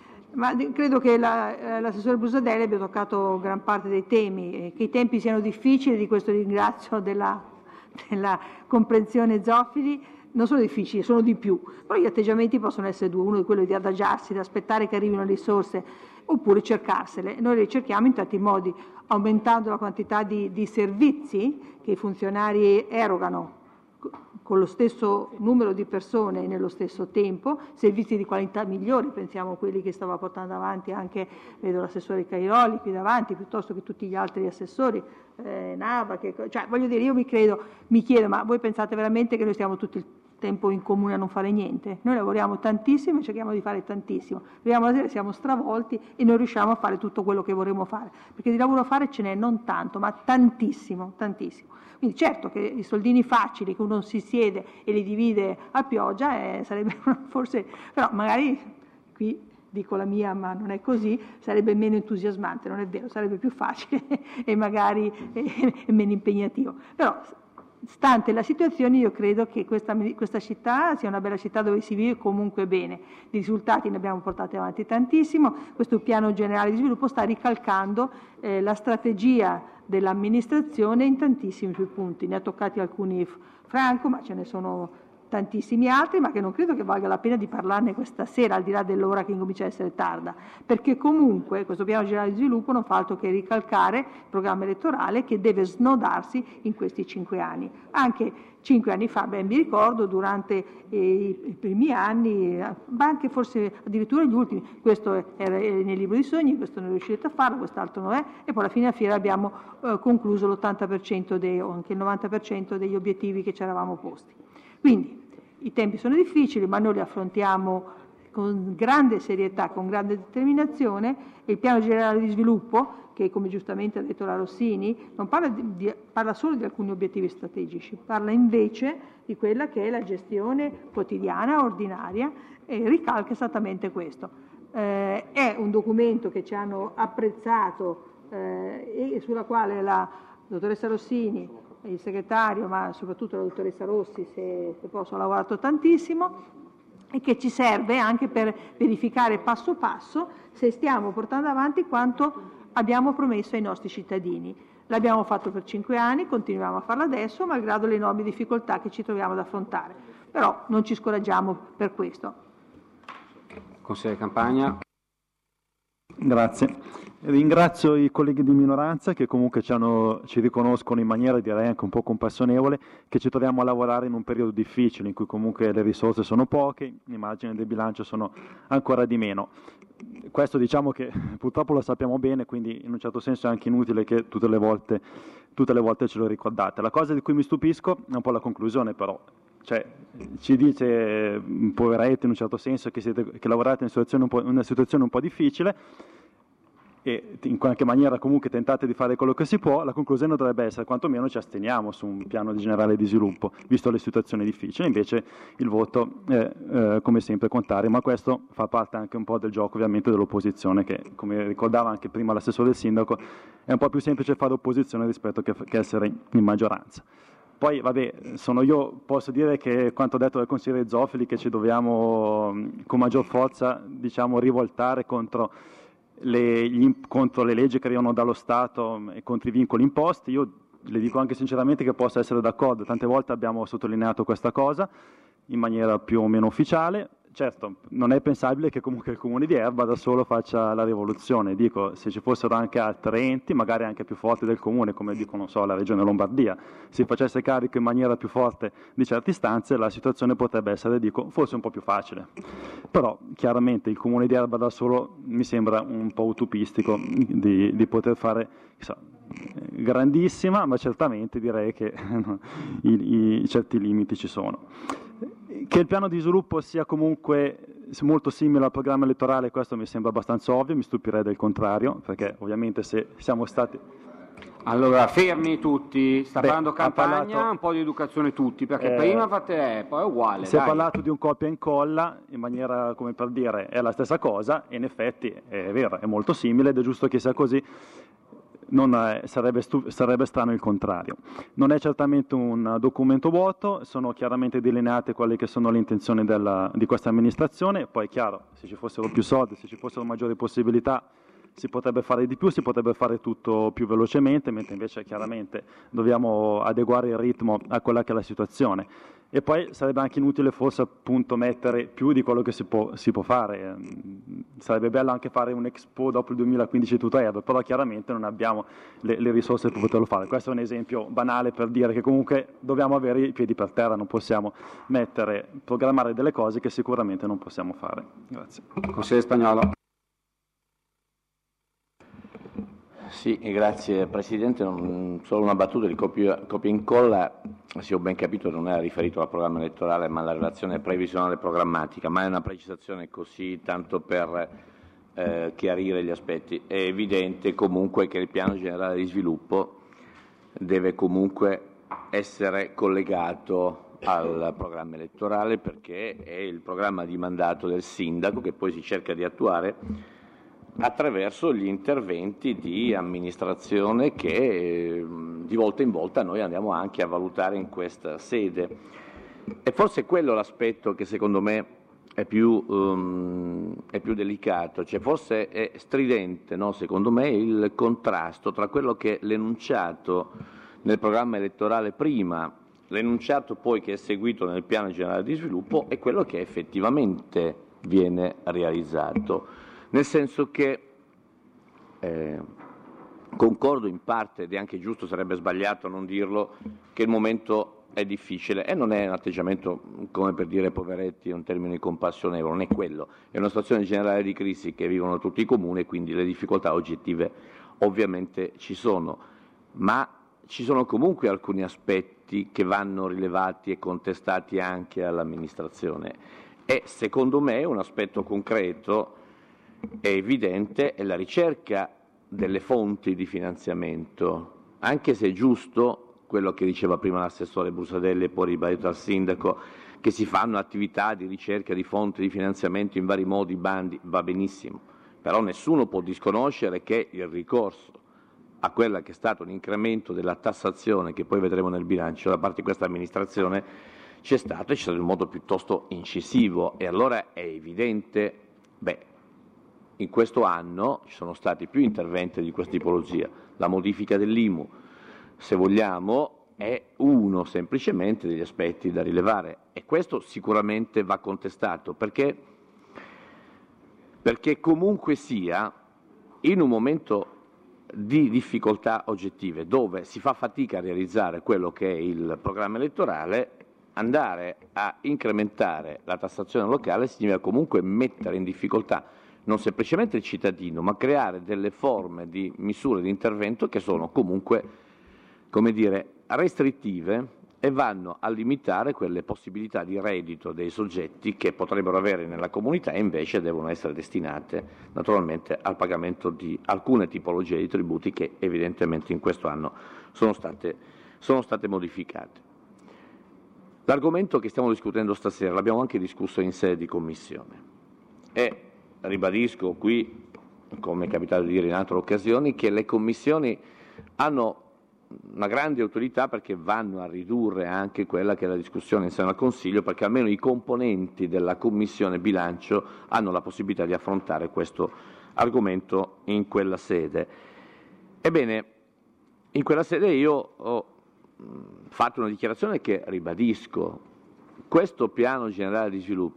Ma credo che la, l'assessore Brusadelli abbia toccato gran parte dei temi, e che i tempi siano difficili, di questo ringrazio della, della comprensione Zoffili. Non sono difficili, sono di più, però gli atteggiamenti possono essere due: uno è quello di adagiarsi, di aspettare che arrivino le risorse, oppure cercarsele. Noi le cerchiamo in tanti modi, aumentando la quantità di, di servizi che i funzionari erogano con lo stesso numero di persone nello stesso tempo, servizi di qualità migliori, pensiamo a quelli che stava portando avanti anche, vedo l'assessore Cairoli qui davanti, piuttosto che tutti gli altri assessori, eh, Nava, che, cioè voglio dire, io mi credo, mi chiedo, ma voi pensate veramente che noi stiamo tutto il tempo in comune a non fare niente? Noi lavoriamo tantissimo e cerchiamo di fare tantissimo, arriviamo la sera, siamo stravolti e non riusciamo a fare tutto quello che vorremmo fare, perché di lavoro a fare ce n'è non tanto, ma tantissimo, tantissimo. Quindi certo che i soldini facili che uno si siede e li divide a pioggia eh, sarebbe forse, però magari qui dico la mia, ma non è così, sarebbe meno entusiasmante, non è vero, sarebbe più facile e magari eh, meno impegnativo. Però stante la situazione, io credo che questa, questa città sia una bella città dove si vive comunque bene. Di risultati ne abbiamo portati avanti tantissimo. Questo piano generale di sviluppo sta ricalcando eh, la strategia dell'amministrazione in tantissimi suoi punti. Ne ha toccati alcuni Franco, ma ce ne sono tantissimi altri, ma che non credo che valga la pena di parlarne questa sera, al di là dell'ora che incomincia a essere tarda, perché comunque questo piano generale di sviluppo non fa altro che ricalcare il programma elettorale che deve snodarsi in questi cinque anni. Anche cinque anni fa, ben mi ricordo, durante eh, i primi anni, ma anche forse addirittura gli ultimi, questo era nel libro di sogni, questo non riuscite a farlo, quest'altro non è, e poi alla fine della fiera abbiamo eh, concluso l'ottanta per cento dei, o anche il novanta per cento degli obiettivi che ci eravamo posti. Quindi i tempi sono difficili, ma noi li affrontiamo con grande serietà, con grande determinazione, e il piano generale di sviluppo, che come giustamente ha detto la Rossini, non parla, di, di, parla solo di alcuni obiettivi strategici, parla invece di quella che è la gestione quotidiana, ordinaria, e ricalca esattamente questo. Eh, è un documento che ci hanno apprezzato eh, e sulla quale la dottoressa Rossini, il segretario, ma soprattutto la dottoressa Rossi, se, se posso, ha lavorato tantissimo, e che ci serve anche per verificare passo passo se stiamo portando avanti quanto abbiamo promesso ai nostri cittadini. L'abbiamo fatto per cinque anni, continuiamo a farlo adesso, malgrado le enormi difficoltà che ci troviamo ad affrontare. Però non ci scoraggiamo per questo. Consigliere Campagna. Grazie. Ringrazio i colleghi di minoranza che comunque ci, hanno, ci riconoscono in maniera, direi anche un po' compassionevole, che ci troviamo a lavorare in un periodo difficile in cui comunque le risorse sono poche, i margini del bilancio sono ancora di meno. Questo diciamo che purtroppo lo sappiamo bene, quindi in un certo senso è anche inutile che tutte le volte, tutte le volte ce lo ricordate. La cosa di cui mi stupisco è un po' la conclusione, però. Cioè, ci dice, poveretti in un certo senso, che, siete, che lavorate in situazione un po', una situazione un po' difficile e in qualche maniera comunque tentate di fare quello che si può. La conclusione dovrebbe essere quantomeno ci asteniamo su un piano generale di sviluppo, visto le situazioni difficili. Invece il voto è eh, come sempre contrario, ma questo fa parte anche un po' del gioco ovviamente dell'opposizione, che come ricordava anche prima l'assessore del sindaco è un po' più semplice fare opposizione rispetto che, che essere in maggioranza. Poi, vabbè, sono io, posso dire che quanto detto dal consigliere Zoffili, che ci dobbiamo con maggior forza, diciamo, rivoltare contro le, gli, contro le leggi che arrivano dallo Stato e contro i vincoli imposti. Io le dico anche sinceramente che posso essere d'accordo, tante volte abbiamo sottolineato questa cosa in maniera più o meno ufficiale. certo, non è pensabile che comunque il comune di Erba da solo faccia la rivoluzione. Dico, se ci fossero anche altri enti, magari anche più forti del comune, come dico, non so, la regione Lombardia, si facesse carico in maniera più forte di certe istanze, la situazione potrebbe essere, dico, forse un po' più facile. Però chiaramente il comune di Erba da solo mi sembra un po' utopistico di, di poter fare, chissà, grandissima, ma certamente direi che i, i certi limiti ci sono. Che il piano di sviluppo sia comunque molto simile al programma elettorale, questo mi sembra abbastanza ovvio, mi stupirei del contrario, perché ovviamente se siamo stati... Allora, fermi tutti, sta Beh, parlando campagna, parlato... un po' di educazione tutti, perché eh, prima fate eh, poi è uguale. Si dai. è parlato di un copia e incolla, in maniera, come per dire, è la stessa cosa, e in effetti è vero, è molto simile ed è giusto che sia così. Non è, sarebbe, stu- sarebbe strano il contrario. Non è certamente un documento vuoto, sono chiaramente delineate quelle che sono le intenzioni della, di questa amministrazione, poi è chiaro, se ci fossero più soldi, se ci fossero maggiori possibilità, si potrebbe fare di più, si potrebbe fare tutto più velocemente, mentre invece chiaramente dobbiamo adeguare il ritmo a quella che è la situazione. E poi sarebbe anche inutile forse appunto mettere più di quello che si può, si può fare. Sarebbe bello anche fare un Expo dopo il duemilaquindici tutto a Erba, però chiaramente non abbiamo le, le risorse per poterlo fare. Questo è un esempio banale per dire che comunque dobbiamo avere i piedi per terra, non possiamo mettere, programmare delle cose che sicuramente non possiamo fare. Grazie. Consigliere Spagnolo. Sì, grazie Presidente. Solo una battuta di copia, copia e incolla, se ho ben capito non era riferito al programma elettorale ma alla relazione previsionale programmatica, ma è una precisazione così tanto per eh, chiarire gli aspetti. È evidente comunque che il piano generale di sviluppo deve comunque essere collegato al programma elettorale, perché è il programma di mandato del sindaco che poi si cerca di attuare attraverso gli interventi di amministrazione che eh, di volta in volta noi andiamo anche a valutare in questa sede. E forse quello l'aspetto che secondo me è più, um, è più delicato, cioè forse è stridente, no? Secondo me, il contrasto tra quello che è l'enunciato nel programma elettorale prima, l'enunciato poi che è seguito nel piano generale di sviluppo e quello che effettivamente viene realizzato. Nel senso che eh, concordo in parte, ed è anche giusto, sarebbe sbagliato non dirlo, che il momento è difficile e non è un atteggiamento come per dire poveretti, è un termine compassionevole, non è quello, è una situazione generale di crisi che vivono tutti i comuni e quindi le difficoltà oggettive ovviamente ci sono, ma ci sono comunque alcuni aspetti che vanno rilevati e contestati anche all'amministrazione e secondo me un aspetto concreto è evidente, è la ricerca delle fonti di finanziamento, anche se è giusto quello che diceva prima l'assessore Busadelli e poi ribadito al sindaco, che si fanno attività di ricerca di fonti di finanziamento in vari modi, bandi, va benissimo, però nessuno può disconoscere che il ricorso a quella che è stato un incremento della tassazione, che poi vedremo nel bilancio da parte di questa amministrazione, c'è stato e c'è stato in modo piuttosto incisivo e allora è evidente, beh, in questo anno ci sono stati più interventi di questa tipologia. La modifica dell'I M U, se vogliamo, è uno semplicemente degli aspetti da rilevare e questo sicuramente va contestato perché, perché comunque sia in un momento di difficoltà oggettive dove si fa fatica a realizzare quello che è il programma elettorale, andare a incrementare la tassazione locale significa comunque mettere in difficoltà non semplicemente il cittadino, ma creare delle forme di misure di intervento che sono comunque, come dire, restrittive e vanno a limitare quelle possibilità di reddito dei soggetti che potrebbero avere nella comunità e invece devono essere destinate naturalmente al pagamento di alcune tipologie di tributi che evidentemente in questo anno sono state, sono state modificate. L'argomento che stiamo discutendo stasera l'abbiamo anche discusso in sede di commissione e ribadisco qui, come è capitato di dire in altre occasioni, che le commissioni hanno una grande utilità perché vanno a ridurre anche quella che è la discussione in seno al Consiglio, perché almeno i componenti della Commissione bilancio hanno la possibilità di affrontare questo argomento in quella sede. Ebbene, in quella sede io ho fatto una dichiarazione che ribadisco. Questo piano generale di sviluppo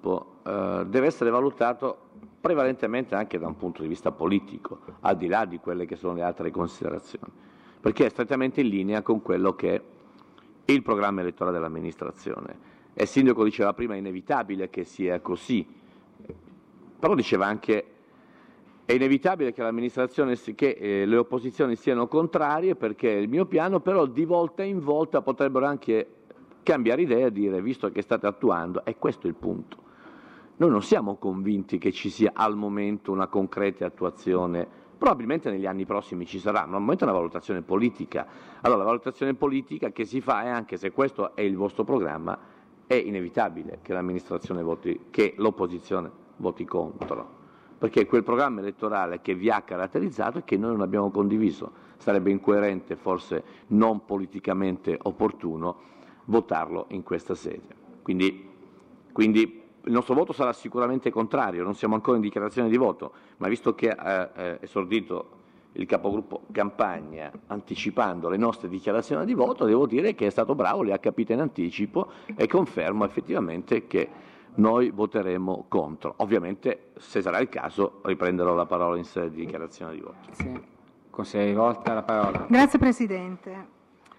eh, deve essere valutato prevalentemente anche da un punto di vista politico, al di là di quelle che sono le altre considerazioni, perché è strettamente in linea con quello che è il programma elettorale dell'amministrazione. E il sindaco diceva prima è inevitabile che sia così, però diceva anche è inevitabile che l'amministrazione, che eh, le opposizioni siano contrarie perché il mio piano, però di volta in volta potrebbero anche cambiare idea e dire visto che state attuando, e questo è il punto. Noi non siamo convinti che ci sia al momento una concreta attuazione, probabilmente negli anni prossimi ci sarà, ma al momento è una valutazione politica. Allora la valutazione politica che si fa è anche se questo è il vostro programma, è inevitabile che l'amministrazione voti, che l'opposizione voti contro, perché quel programma elettorale che vi ha caratterizzato e che noi non abbiamo condiviso, sarebbe incoerente, forse non politicamente opportuno, votarlo in questa sede. Quindi, quindi il nostro voto sarà sicuramente contrario, non siamo ancora in dichiarazione di voto, ma visto che ha eh, esordito il capogruppo Campagna anticipando le nostre dichiarazioni di voto, devo dire che è stato bravo, le ha capite in anticipo e confermo effettivamente che noi voteremo contro. Ovviamente, se sarà il caso, riprenderò la parola in sede di dichiarazione di voto. Sì. Consigliere Rivolta, la parola. Grazie Presidente.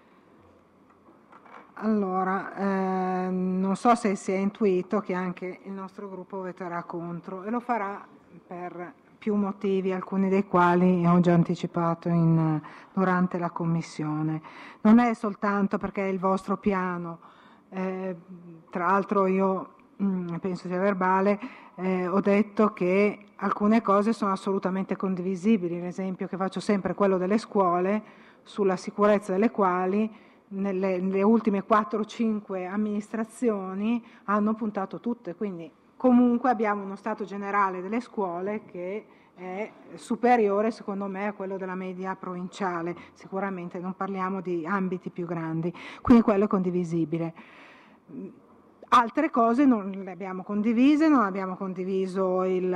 Allora, eh, non so se si è intuito che anche il nostro gruppo voterà contro e lo farà per più motivi, alcuni dei quali ho già anticipato in, durante la Commissione. Non è soltanto perché è il vostro piano, eh, tra l'altro io mh, penso sia verbale, eh, ho detto che alcune cose sono assolutamente condivisibili, l'esempio che faccio sempre è quello delle scuole, sulla sicurezza delle quali nelle, nelle ultime quattro o cinque amministrazioni hanno puntato tutte, quindi comunque abbiamo uno stato generale delle scuole che è superiore secondo me a quello della media provinciale, sicuramente non parliamo di ambiti più grandi, quindi quello è condivisibile. Altre cose non le abbiamo condivise, non abbiamo condiviso il,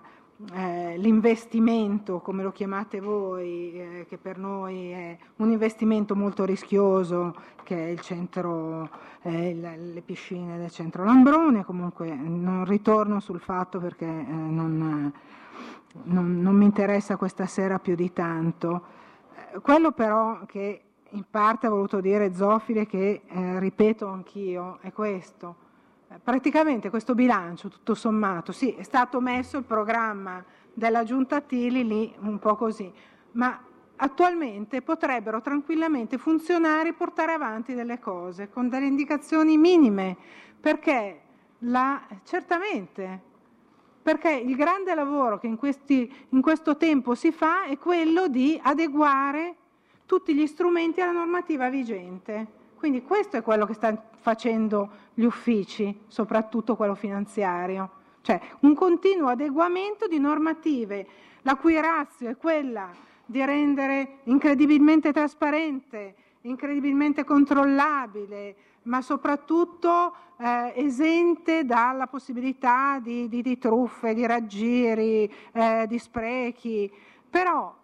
eh, l'investimento, come lo chiamate voi, eh, che per noi è un investimento molto rischioso, che è il centro, eh, le piscine del centro Lambrone. Comunque non ritorno sul fatto perché eh, non, non, non mi interessa questa sera più di tanto. Eh, quello però che in parte ha voluto dire Zoffile, che eh, ripeto anch'io, è questo. Eh, praticamente questo bilancio, tutto sommato, sì, è stato messo il programma della Giunta Tili lì un po' così, ma attualmente potrebbero tranquillamente funzionare e portare avanti delle cose con delle indicazioni minime, perché la, certamente, perché il grande lavoro che in, questi, in questo tempo si fa è quello di adeguare tutti gli strumenti alla normativa vigente. Quindi questo è quello che stanno facendo gli uffici, soprattutto quello finanziario, cioè un continuo adeguamento di normative, la cui ratio è quella di rendere incredibilmente trasparente, incredibilmente controllabile, ma soprattutto eh, esente dalla possibilità di, di, di truffe, di raggiri, eh, di sprechi. Però,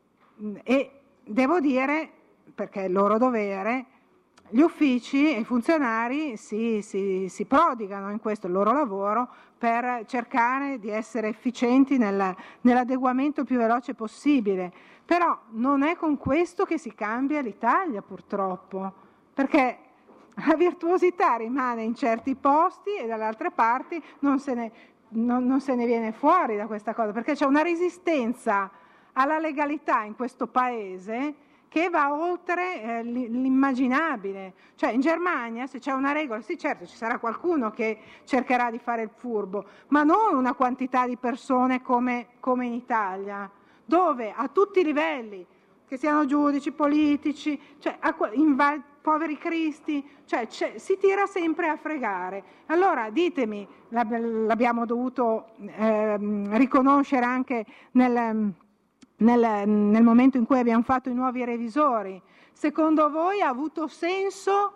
e devo dire, perché è il loro dovere, gli uffici e i funzionari si, si, si prodigano in questo, il loro lavoro, per cercare di essere efficienti nel, nell'adeguamento più veloce possibile. Però non è con questo che si cambia l'Italia, purtroppo, perché la virtuosità rimane in certi posti e dalle altre parti non se ne, non, non se ne viene fuori da questa cosa, perché c'è una resistenza alla legalità in questo Paese che va oltre eh, l'immaginabile. Cioè in Germania se c'è una regola, sì certo ci sarà qualcuno che cercherà di fare il furbo, ma non una quantità di persone come, come in Italia, dove a tutti i livelli, che siano giudici, politici, cioè a, in, poveri cristi, cioè si tira sempre a fregare. Allora ditemi, l'abbiamo dovuto eh, riconoscere anche nel... Nel, nel momento in cui abbiamo fatto i nuovi revisori, secondo voi ha avuto senso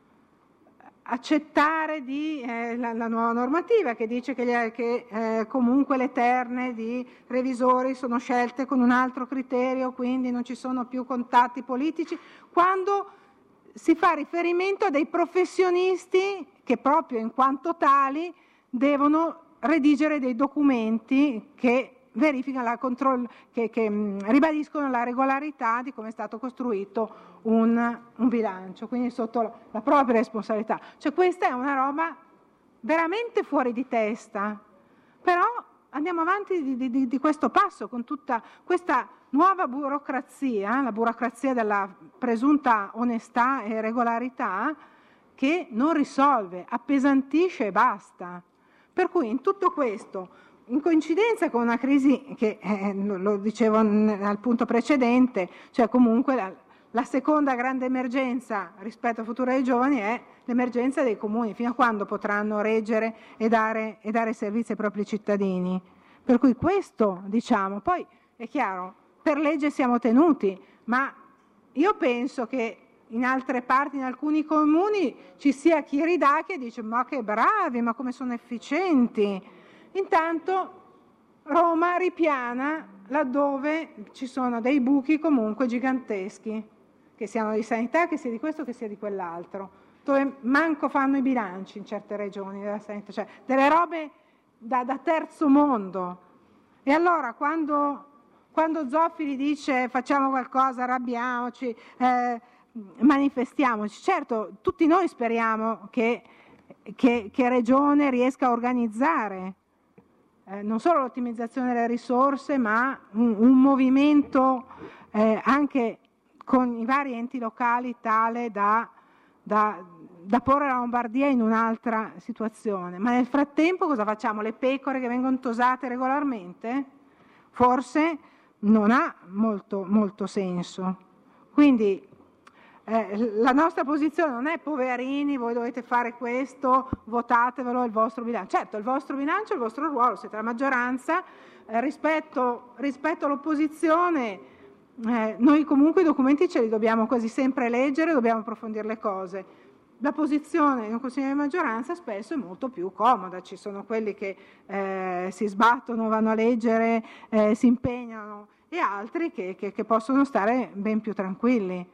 accettare di, eh, la, la nuova normativa che dice che, gli, che eh, comunque le terne di revisori sono scelte con un altro criterio, quindi non ci sono più contatti politici, quando si fa riferimento a dei professionisti che proprio in quanto tali devono redigere dei documenti che verificano la controllo, che, che mh, ribadiscono la regolarità di come è stato costruito un, un bilancio, quindi sotto la, la propria responsabilità. Cioè questa è una roba veramente fuori di testa, però andiamo avanti di, di, di questo passo con tutta questa nuova burocrazia, la burocrazia della presunta onestà e regolarità, che non risolve, appesantisce e basta. Per cui in tutto questo, in coincidenza con una crisi che, eh, lo dicevo al punto precedente, cioè comunque la, la seconda grande emergenza rispetto al futuro dei giovani è l'emergenza dei comuni, fino a quando potranno reggere e dare, e dare servizi ai propri cittadini. Per cui questo, diciamo, poi è chiaro, per legge siamo tenuti, ma io penso che in altre parti, in alcuni comuni, ci sia chi ridacchia e dice ma che bravi, ma come sono efficienti. Intanto Roma ripiana laddove ci sono dei buchi comunque giganteschi, che siano di sanità, che sia di questo, che sia di quell'altro, dove manco fanno i bilanci in certe regioni della sanità, cioè delle robe da, da terzo mondo. E allora quando, quando Zoffili dice facciamo qualcosa, arrabbiamoci, eh, manifestiamoci, certo tutti noi speriamo che, che, che Regione riesca a organizzare Eh, non solo l'ottimizzazione delle risorse, ma un, un movimento eh, anche con i vari enti locali tale da, da, da porre la Lombardia in un'altra situazione. Ma nel frattempo cosa facciamo? Le pecore che vengono tosate regolarmente? Forse non ha molto, molto senso. Quindi Eh, la nostra posizione non è poverini, voi dovete fare questo, votatevelo, è il vostro bilancio. Certo, il vostro bilancio è il vostro ruolo, siete la maggioranza, eh, rispetto, rispetto all'opposizione, eh, noi comunque i documenti ce li dobbiamo quasi sempre leggere, dobbiamo approfondire le cose. La posizione in un consiglio di maggioranza spesso è molto più comoda, ci sono quelli che eh, si sbattono, vanno a leggere, eh, si impegnano, e altri che, che, che possono stare ben più tranquilli.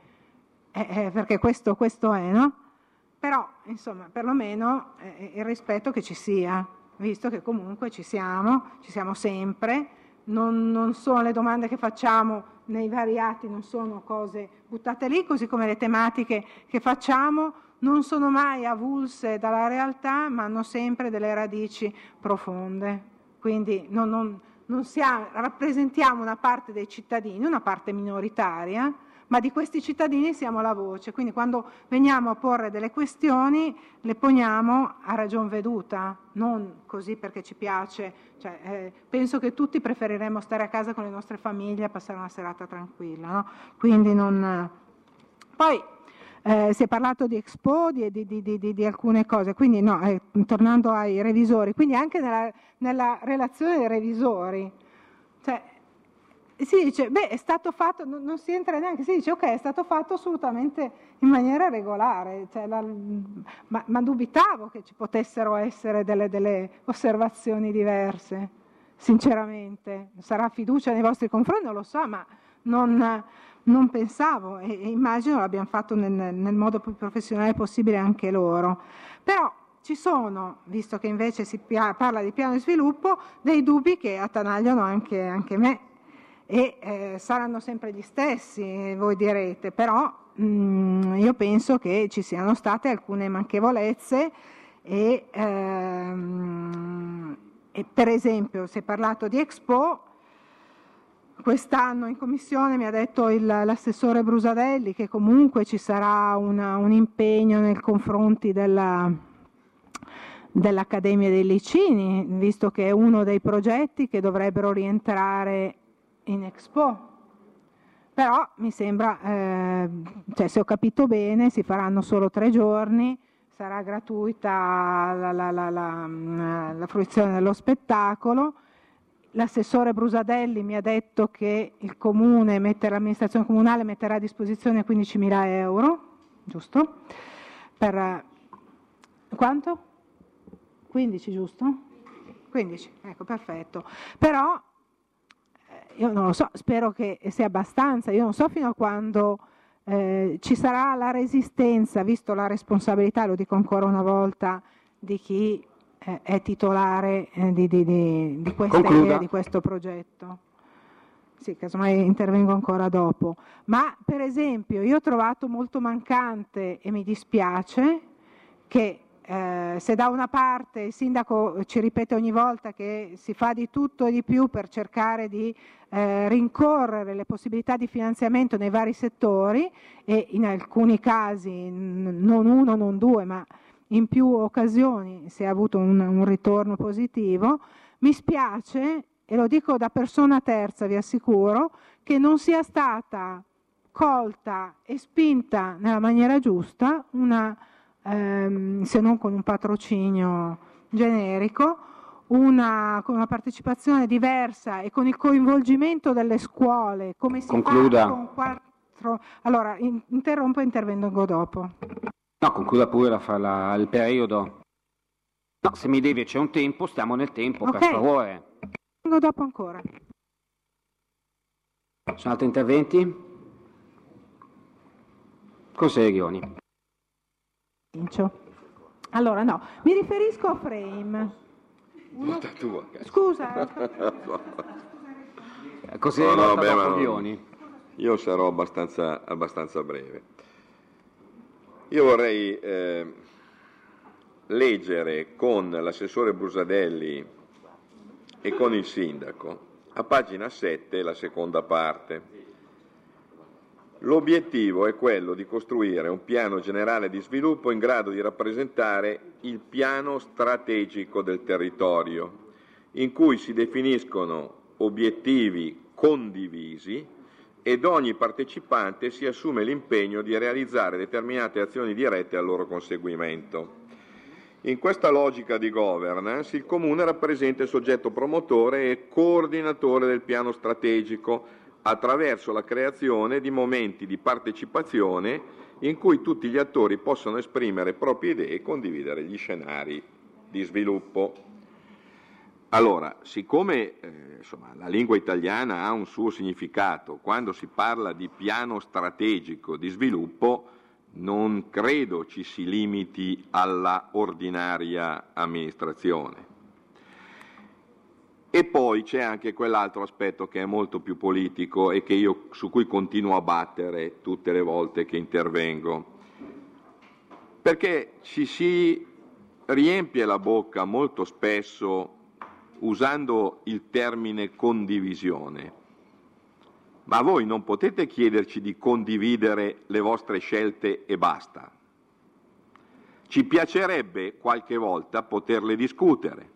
Eh, perché questo, questo è, no? Però, insomma, perlomeno eh, il rispetto che ci sia, visto che comunque ci siamo, ci siamo sempre, non, non sono le domande che facciamo nei vari atti, non sono cose buttate lì, così come le tematiche che facciamo non sono mai avulse dalla realtà, ma hanno sempre delle radici profonde. Quindi non, non, non siamo, rappresentiamo una parte dei cittadini, una parte minoritaria, ma di questi cittadini siamo la voce, quindi quando veniamo a porre delle questioni le poniamo a ragion veduta, non così perché ci piace. Cioè, eh, penso che tutti preferiremmo stare a casa con le nostre famiglie e passare una serata tranquilla, no? Quindi non... Poi eh, si è parlato di Expo, di, di, di, di, di alcune cose, quindi no, eh, tornando ai revisori, quindi anche nella, nella relazione dei revisori, cioè, si dice, beh, è stato fatto, non, non si entra neanche, si dice, ok, è stato fatto assolutamente in maniera regolare, cioè, la, ma, ma dubitavo che ci potessero essere delle, delle osservazioni diverse, sinceramente. Sarà fiducia nei vostri confronti, non lo so, ma non, non pensavo, e, e immagino l'abbiano fatto nel, nel modo più professionale possibile anche loro. Però ci sono, visto che invece si parla di piano di sviluppo, dei dubbi che attanagliano anche, anche me. E eh, saranno sempre gli stessi, voi direte, però mh, io penso che ci siano state alcune manchevolezze e, ehm, e per esempio si è parlato di Expo, quest'anno in commissione mi ha detto il, l'assessore Brusadelli che comunque ci sarà una, un impegno nei confronti della, dell'Accademia dei Licini, visto che è uno dei progetti che dovrebbero rientrare in Expo, però mi sembra, eh, cioè, se ho capito bene, si faranno solo tre giorni, sarà gratuita la, la, la, la, la fruizione dello spettacolo. L'assessore Brusadelli mi ha detto che il comune, mette, l'amministrazione comunale metterà a disposizione quindicimila euro, giusto? Per quanto? quindici, giusto? quindici, ecco, perfetto. Però io non lo so, spero che sia abbastanza, io non so fino a quando eh, ci sarà la resistenza, visto la responsabilità, lo dico ancora una volta, di chi eh, è titolare eh, di, di, di, di questa Concluda. idea, di questo progetto. Sì, casomai intervengo ancora dopo. Ma per esempio io ho trovato molto mancante, e mi dispiace, che eh, se da una parte il sindaco ci ripete ogni volta che si fa di tutto e di più per cercare di eh, rincorrere le possibilità di finanziamento nei vari settori, e in alcuni casi, n- non uno, non due, ma in più occasioni si è avuto un, un ritorno positivo, mi spiace, e lo dico da persona terza, vi assicuro, che non sia stata colta e spinta nella maniera giusta, una, ehm, se non con un patrocinio generico, una, con una partecipazione diversa e con il coinvolgimento delle scuole, come si Concluda. fa con quattro... Allora, in, interrompo e intervengo dopo. No, concluda pure la, la, il periodo. No, se mi devi c'è un tempo, stiamo nel tempo, Ok. per favore. Vengo dopo ancora. Sono altri interventi? Consigliere Ghioni. Comincio. Allora, no, mi riferisco a frame. Uno- Vota tua, cazzo. Scusa, Consigliere No, no, Lotta beh, dopo ma non- Ghioni. Io sarò abbastanza, abbastanza breve. Io vorrei eh, leggere con l'assessore Brusadelli e con il sindaco a pagina sette la seconda parte. L'obiettivo è quello di costruire un piano generale di sviluppo in grado di rappresentare il piano strategico del territorio, in cui si definiscono obiettivi condivisi ed ogni partecipante si assume l'impegno di realizzare determinate azioni dirette al loro conseguimento. In questa logica di governance il Comune rappresenta il soggetto promotore e coordinatore del piano strategico attraverso la creazione di momenti di partecipazione in cui tutti gli attori possano esprimere proprie idee e condividere gli scenari di sviluppo. Allora, siccome eh, insomma, la lingua italiana ha un suo significato, quando si parla di piano strategico di sviluppo non credo ci si limiti alla ordinaria amministrazione. E poi c'è anche quell'altro aspetto che è molto più politico e che io, su cui continuo a battere tutte le volte che intervengo, perché ci si riempie la bocca molto spesso usando il termine condivisione, ma voi non potete chiederci di condividere le vostre scelte e basta. Ci piacerebbe qualche volta poterle discutere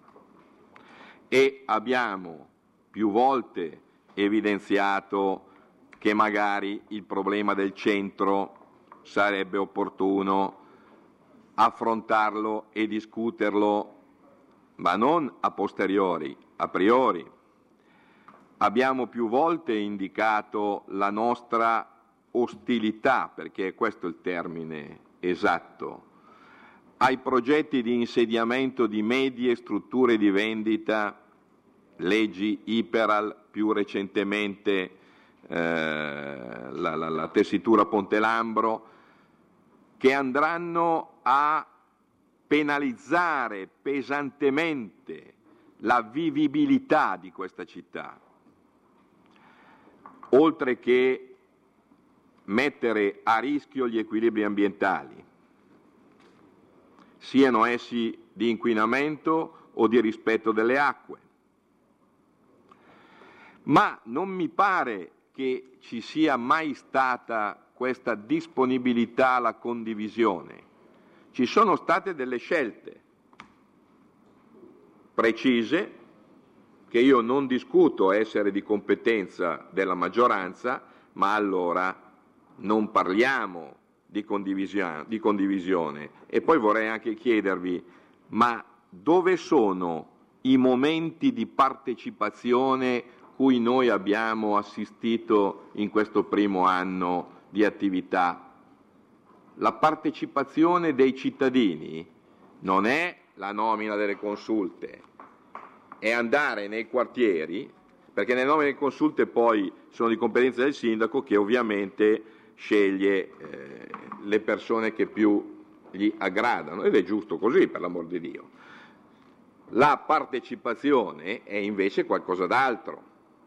e abbiamo più volte evidenziato che magari il problema del centro sarebbe opportuno affrontarlo e discuterlo, ma non a posteriori, a priori. Abbiamo più volte indicato la nostra ostilità, perché questo è il termine esatto, ai progetti di insediamento di medie strutture di vendita, leggi Iperal, più recentemente eh, la, la, la tessitura Ponte Lambro, che andranno a penalizzare pesantemente la vivibilità di questa città, oltre che mettere a rischio gli equilibri ambientali, siano essi di inquinamento o di rispetto delle acque. Ma non mi pare che ci sia mai stata questa disponibilità alla condivisione. Ci sono state delle scelte precise, che io non discuto essere di competenza della maggioranza, ma allora non parliamo di condivisione, di condivisione. E poi vorrei anche chiedervi, ma dove sono i momenti di partecipazione cui noi abbiamo assistito in questo primo anno di attività? La partecipazione dei cittadini non è la nomina delle consulte, è andare nei quartieri, perché nelle nomine delle consulte poi sono di competenza del sindaco, che ovviamente sceglie eh, le persone che più gli aggradano, ed è giusto così, per l'amor di Dio. La partecipazione è invece qualcosa d'altro.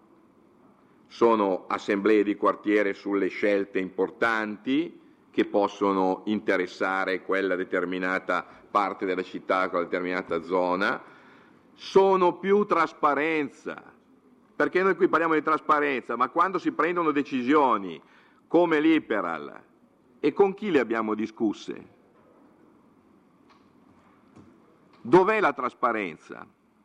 Sono assemblee di quartiere sulle scelte importanti che possono interessare quella determinata parte della città, quella determinata zona. Sono più trasparenza, perché noi qui parliamo di trasparenza, ma quando si prendono decisioni come l'Iperal, e con chi le abbiamo discusse? Dov'è la trasparenza?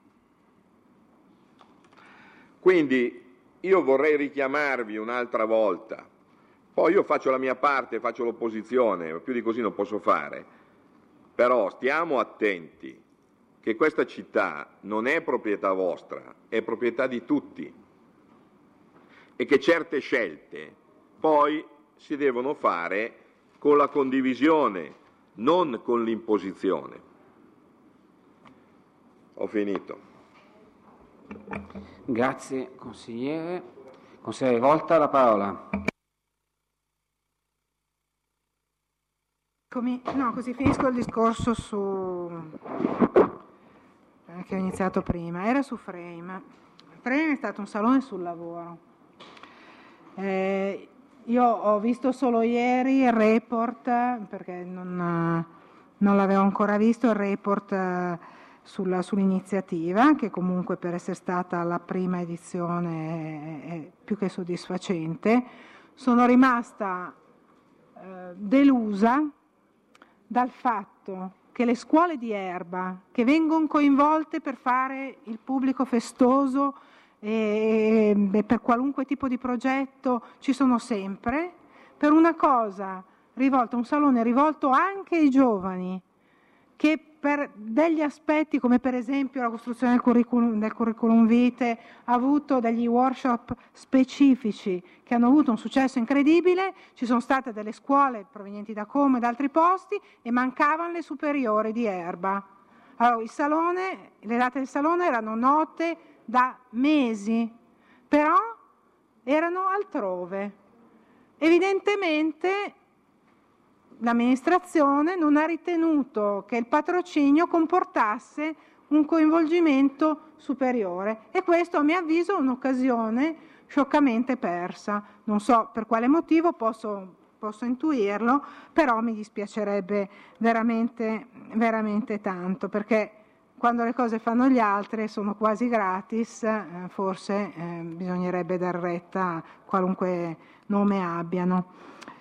Quindi io vorrei richiamarvi un'altra volta, poi io faccio la mia parte, faccio l'opposizione, più di così non posso fare, però stiamo attenti che questa città non è proprietà vostra, è proprietà di tutti e che certe scelte poi si devono fare con la condivisione, non con l'imposizione. Ho finito. Grazie consigliere. Consigliere Volta, la parola. No, così finisco il discorso su eh, che ho iniziato prima. Era su Frame. Frame è stato un salone sul lavoro. Eh, io ho visto solo ieri il report, perché non, non l'avevo ancora visto, il report eh, sulla, sull'iniziativa, che comunque per essere stata la prima edizione è, è più che soddisfacente. Sono rimasta eh, delusa dal fatto che le scuole di Erba, che vengono coinvolte per fare il pubblico festoso e, e per qualunque tipo di progetto, ci sono sempre, per una cosa rivolta, un salone rivolto anche ai giovani, che per degli aspetti come per esempio la costruzione del curriculum, del curriculum vitae ha avuto degli workshop specifici che hanno avuto un successo incredibile, ci sono state delle scuole provenienti da Como e da altri posti e mancavano le superiori di Erba. Allora, il salone, le date del salone erano note da mesi, però erano altrove. Evidentemente l'amministrazione non ha ritenuto che il patrocinio comportasse un coinvolgimento superiore e questo a mio avviso è un'occasione scioccamente persa. Non so per quale motivo, posso, posso intuirlo, però mi dispiacerebbe veramente, veramente tanto, perché quando le cose fanno gli altri sono quasi gratis, eh, forse eh, bisognerebbe dar retta a qualunque nome abbiano.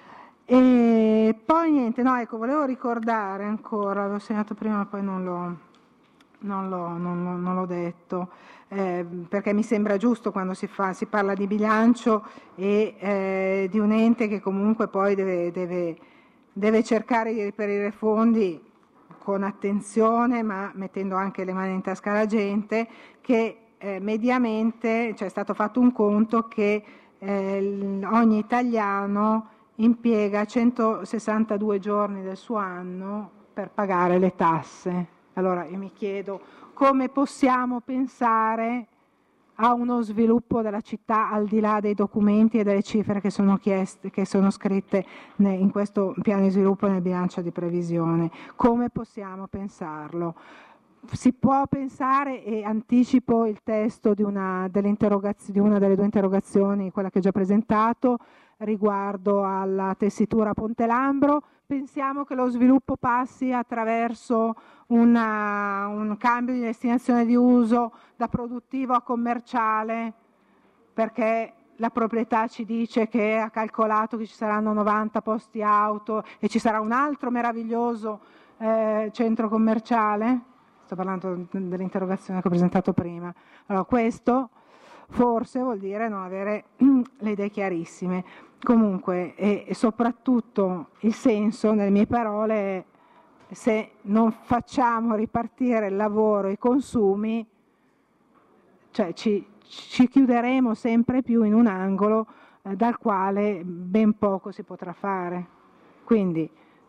E poi niente, no, ecco, volevo ricordare ancora, l'avevo segnato prima ma poi non l'ho, non l'ho, non l'ho, non l'ho detto, eh, perché mi sembra giusto quando si, fa, si parla di bilancio e eh, di un ente che comunque poi deve, deve, deve cercare di reperire fondi con attenzione, ma mettendo anche le mani in tasca alla gente, che eh, mediamente, cioè è stato fatto un conto che eh, ogni italiano impiega centosessantadue giorni del suo anno per pagare le tasse. Allora io mi chiedo come possiamo pensare a uno sviluppo della città al di là dei documenti e delle cifre che sono chieste, che sono scritte in questo piano di sviluppo e nel bilancio di previsione. Come possiamo pensarlo? Si può pensare, e anticipo il testo di una delle, di una delle due interrogazioni, quella che ho già presentato, riguardo alla tessitura Ponte Lambro, pensiamo che lo sviluppo passi attraverso una, un cambio di destinazione di uso da produttivo a commerciale, perché la proprietà ci dice che ha calcolato che ci saranno novanta posti auto e ci sarà un altro meraviglioso eh, centro commerciale. Sto parlando dell'interrogazione che ho presentato prima. Allora, questo forse vuol dire non avere le idee chiarissime. Comunque, e, e soprattutto il senso, nelle mie parole, è se non facciamo ripartire il lavoro e i consumi, cioè ci, ci chiuderemo sempre più in un angolo eh, dal quale ben poco si potrà fare. Quindi,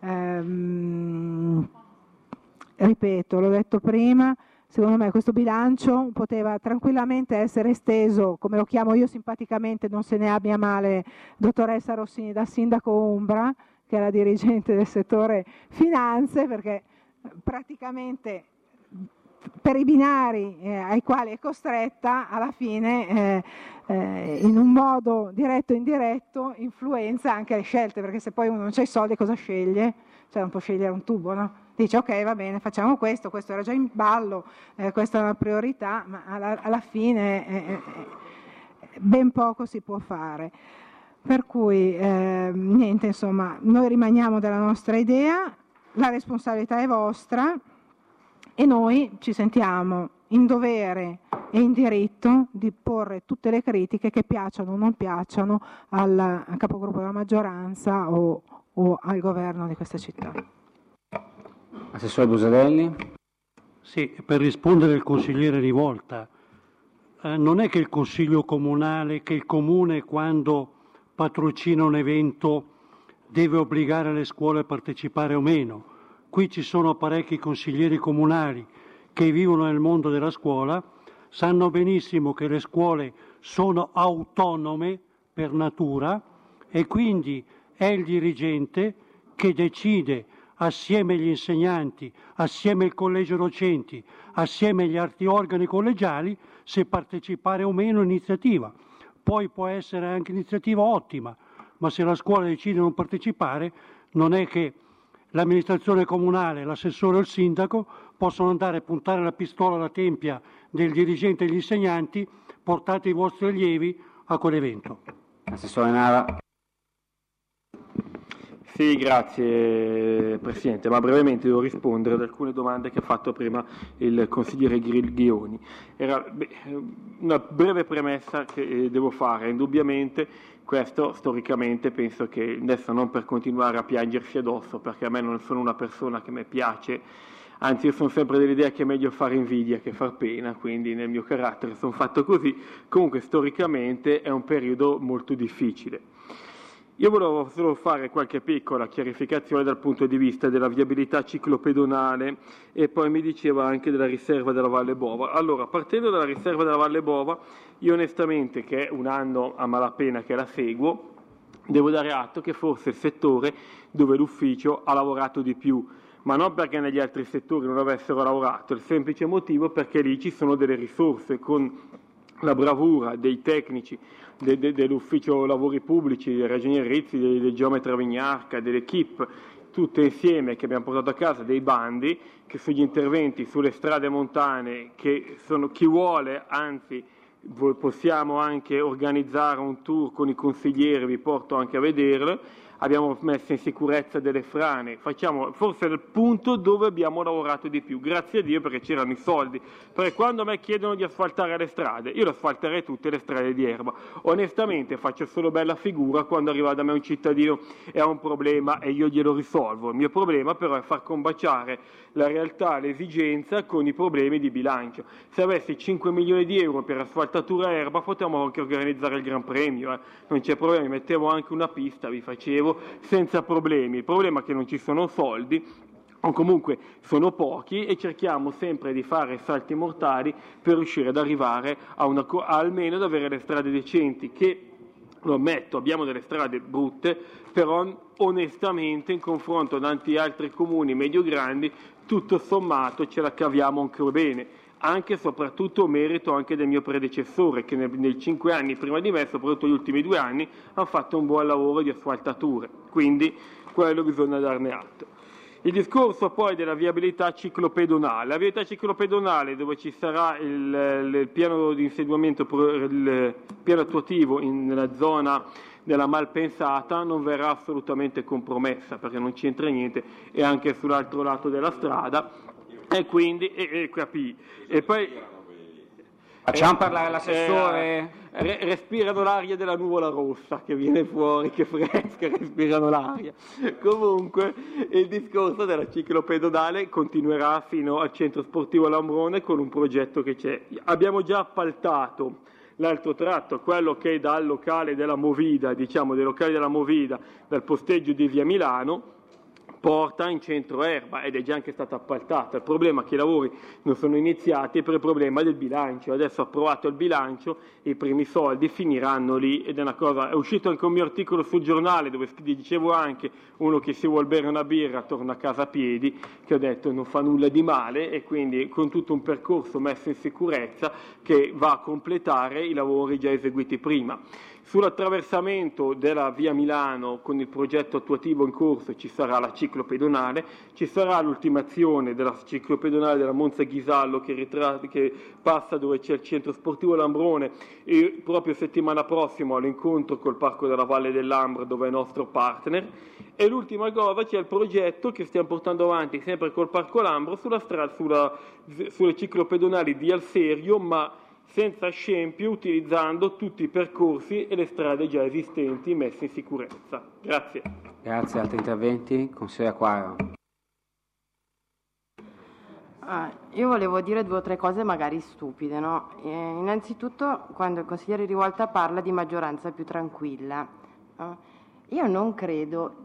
ehm, ripeto, l'ho detto prima, secondo me questo bilancio poteva tranquillamente essere esteso, come lo chiamo io simpaticamente, non se ne abbia male, dottoressa Rossini, da sindaco Ombra, che è la dirigente del settore finanze, perché praticamente per i binari eh, ai quali è costretta, alla fine eh, eh, in un modo diretto o indiretto influenza anche le scelte, perché se poi uno non c'ha i soldi cosa sceglie? Cioè non può scegliere un tubo, no? Dice ok, va bene, facciamo questo, questo era già in ballo, eh, questa è una priorità, ma alla, alla fine eh, eh, ben poco si può fare. Per cui eh, niente, insomma, noi rimaniamo della nostra idea, la responsabilità è vostra e noi ci sentiamo in dovere e in diritto di porre tutte le critiche che piacciono o non piacciono al, al capogruppo della maggioranza o, o al governo di questa città. Assessore Busadelli. Sì, per rispondere al consigliere Rivolta, eh, non è che il Consiglio Comunale, che il Comune quando patrocina un evento deve obbligare le scuole a partecipare o meno. Qui ci sono parecchi consiglieri comunali che vivono nel mondo della scuola, sanno benissimo che le scuole sono autonome per natura e quindi è il dirigente che decide assieme agli insegnanti, assieme al collegio docenti, assieme agli altri organi collegiali se partecipare o meno all'iniziativa. Poi può essere anche iniziativa ottima, ma se la scuola decide di non partecipare non è che l'amministrazione comunale, l'assessore o il sindaco possono andare a puntare la pistola alla tempia del dirigente e degli insegnanti, portate i vostri allievi a quell'evento. Assessore Nava. Sì, grazie Presidente, ma brevemente devo rispondere ad alcune domande che ha fatto prima il consigliere Ghioni. Era beh, una breve premessa che devo fare, indubbiamente questo storicamente penso che, adesso non per continuare a piangersi addosso, perché a me non sono una persona che mi piace, anzi io sono sempre dell'idea che è meglio fare invidia che far pena, quindi nel mio carattere sono fatto così, comunque storicamente è un periodo molto difficile. Io volevo solo fare qualche piccola chiarificazione dal punto di vista della viabilità ciclopedonale e poi mi diceva anche della riserva della Valle Bova. Allora, partendo dalla riserva della Valle Bova, io onestamente, che è un anno a malapena che la seguo, devo dare atto che forse il settore dove l'ufficio ha lavorato di più, ma non perché negli altri settori non avessero lavorato, il semplice motivo perché lì ci sono delle risorse con la bravura dei tecnici de, de, dell'ufficio lavori pubblici, dei ragionieri Rizzi, del, del geometra Vignarca, dell'equipe, tutte insieme che abbiamo portato a casa dei bandi che sugli interventi sulle strade montane, che sono chi vuole, anzi possiamo anche organizzare un tour con i consiglieri, vi porto anche a vederlo. Abbiamo messo in sicurezza delle frane, facciamo forse il punto dove abbiamo lavorato di più, grazie a Dio perché c'erano i soldi, perché quando a me chiedono di asfaltare le strade, io le asfalterei tutte le strade di erba, onestamente faccio solo bella figura quando arriva da me un cittadino e ha un problema e io glielo risolvo, il mio problema però è far combaciare la realtà, l'esigenza con i problemi di bilancio. Se avessi cinque milioni di euro per asfaltatura erba potremmo anche organizzare il Gran Premio, eh. non c'è problema, mettevo anche una pista, vi facevo senza problemi. Il problema è che non ci sono soldi o comunque sono pochi e cerchiamo sempre di fare salti mortali per riuscire ad arrivare a, una, a almeno ad avere le strade decenti che, lo ammetto, abbiamo delle strade brutte, però onestamente in confronto ad tanti altri comuni medio-grandi tutto sommato ce la caviamo anche bene, anche e soprattutto merito anche del mio predecessore che nei, nei cinque anni prima di me, soprattutto gli ultimi due anni, ha fatto un buon lavoro di asfaltature, quindi quello bisogna darne atto. Il discorso poi della viabilità ciclopedonale, la viabilità ciclopedonale dove ci sarà il, il piano di insediamento, il piano attuativo in, nella zona della Malpensata non verrà assolutamente compromessa perché non c'entra niente, è anche sull'altro lato della strada e quindi e, e, capì. E poi facciamo eh, parlare l'assessore. Eh, respirano l'aria della nuvola rossa che viene fuori, che fresca, respirano l'aria. Comunque il discorso della ciclopedonale continuerà fino al centro sportivo Lambrone con un progetto che c'è. Abbiamo già appaltato l'altro tratto, quello che è dal locale della Movida, diciamo dei locali della Movida, dal posteggio di via Milano, porta in centro Erba ed è già anche stata appaltata. Il problema è che i lavori non sono iniziati per il problema del bilancio. Adesso approvato il bilancio, i primi soldi finiranno lì ed è una cosa. È uscito anche un mio articolo sul giornale dove dicevo anche uno che si vuol bere una birra torna a casa a piedi, che ho detto non fa nulla di male, e quindi con tutto un percorso messo in sicurezza che va a completare i lavori già eseguiti prima. Sull'attraversamento della via Milano con il progetto attuativo in corso ci sarà la ciclopedonale, ci sarà l'ultimazione della ciclopedonale della Monza Ghisallo che, ritra- che passa dove c'è il centro sportivo Lambrone, e proprio settimana prossima all'incontro col Parco della Valle dell'Ambro dove è nostro partner. E l'ultima cosa, c'è il progetto che stiamo portando avanti sempre col Parco Lambro sulla strada, sulla, sulle ciclopedonali di Alserio, ma senza scempio, utilizzando tutti i percorsi e le strade già esistenti messe in sicurezza. Grazie. Grazie. Altri interventi? Consigliere Acquario. Ah, io volevo dire due o tre cose magari stupide, no? Eh, innanzitutto, quando il consigliere Rivolta parla di maggioranza più tranquilla, no? Io non credo,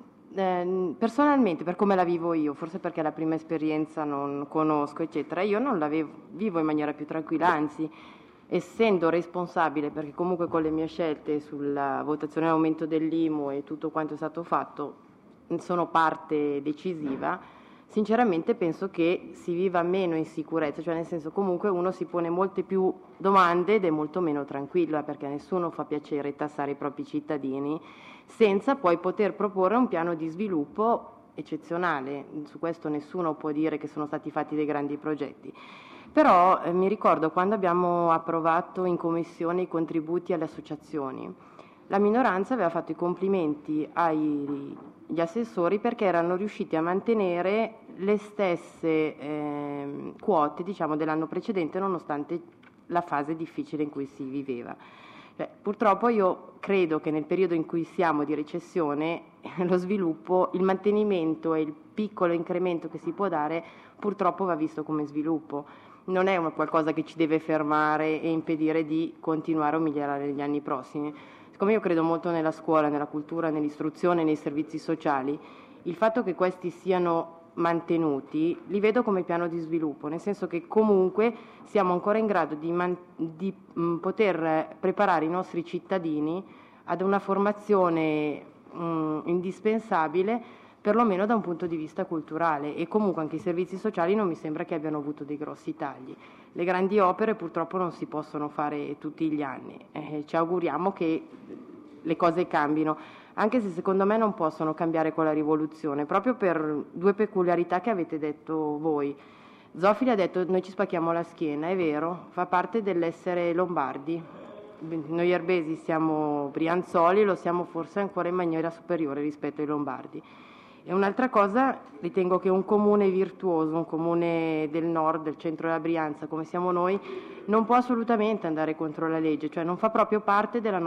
eh, personalmente, per come la vivo io, forse perché è la prima esperienza, non conosco, eccetera, io non la vivo, vivo in maniera più tranquilla, anzi, essendo responsabile, perché comunque con le mie scelte sulla votazione all'aumento dell'I M U e tutto quanto è stato fatto, sono parte decisiva. Sinceramente penso che si viva meno in sicurezza, cioè nel senso comunque uno si pone molte più domande ed è molto meno tranquillo, perché a nessuno fa piacere tassare i propri cittadini senza poi poter proporre un piano di sviluppo eccezionale. Su questo nessuno può dire che sono stati fatti dei grandi progetti. Però eh, mi ricordo quando abbiamo approvato in commissione i contributi alle associazioni, la minoranza aveva fatto i complimenti agli assessori perché erano riusciti a mantenere le stesse eh, quote, diciamo, dell'anno precedente, nonostante la fase difficile in cui si viveva. Cioè, purtroppo io credo che nel periodo in cui siamo di recessione lo sviluppo, il mantenimento e il piccolo incremento che si può dare purtroppo va visto come sviluppo. Non è una qualcosa che ci deve fermare e impedire di continuare a migliorare negli anni prossimi. Siccome io credo molto nella scuola, nella cultura, nell'istruzione, nei servizi sociali, il fatto che questi siano mantenuti li vedo come piano di sviluppo, nel senso che comunque siamo ancora in grado di, man- di mh, poter preparare i nostri cittadini ad una formazione mh, indispensabile, perlomeno da un punto di vista culturale, e comunque anche i servizi sociali non mi sembra che abbiano avuto dei grossi tagli. Le grandi opere purtroppo non si possono fare tutti gli anni, eh, ci auguriamo che le cose cambino, anche se secondo me non possono cambiare con la rivoluzione, proprio per due peculiarità che avete detto voi. Zofili ha detto noi ci spacchiamo la schiena, è vero, fa parte dell'essere lombardi. Noi erbesi siamo brianzoli, lo siamo forse ancora in maniera superiore rispetto ai lombardi. E un'altra cosa, ritengo che un comune virtuoso, un comune del nord, del centro della Brianza, come siamo noi, non può assolutamente andare contro la legge, cioè non fa proprio parte della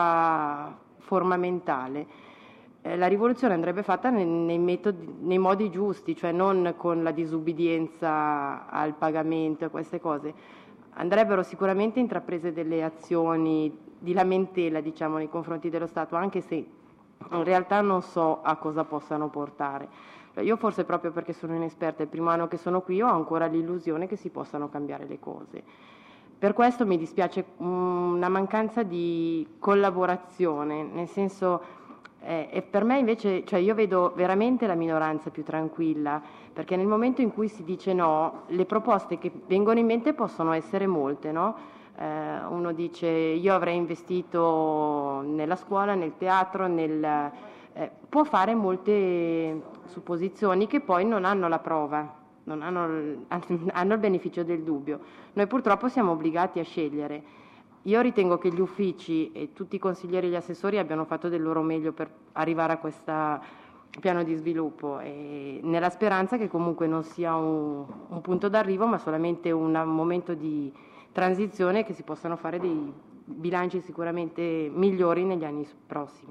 nostra forma mentale. Eh, la rivoluzione andrebbe fatta nei, nei, metodi, nei modi giusti, cioè non con la disubbidienza al pagamento e queste cose. Andrebbero sicuramente intraprese delle azioni di lamentela, diciamo, nei confronti dello Stato, anche se in realtà non so a cosa possano portare. Io forse proprio perché sono inesperta, il primo anno che sono qui ho ancora l'illusione che si possano cambiare le cose. Per questo mi dispiace una mancanza di collaborazione, nel senso, eh, e per me invece, cioè io vedo veramente la minoranza più tranquilla, perché nel momento in cui si dice no, le proposte che vengono in mente possono essere molte, no? Eh, uno dice io avrei investito nella scuola, nel teatro, nel, eh, può fare molte supposizioni che poi non hanno la prova, non hanno, hanno il beneficio del dubbio. Noi purtroppo siamo obbligati a scegliere. Io ritengo che gli uffici e tutti i consiglieri e gli assessori abbiano fatto del loro meglio per arrivare a questo piano di sviluppo, e nella speranza che comunque non sia un, un punto d'arrivo ma solamente un, un momento di transizione, che si possano fare dei bilanci sicuramente migliori negli anni prossimi.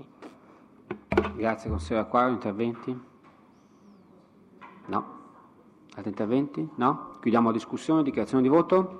Grazie, consigliere Acquario. Interventi? No. Altri interventi? No? Chiudiamo la discussione. Dichiarazione di voto?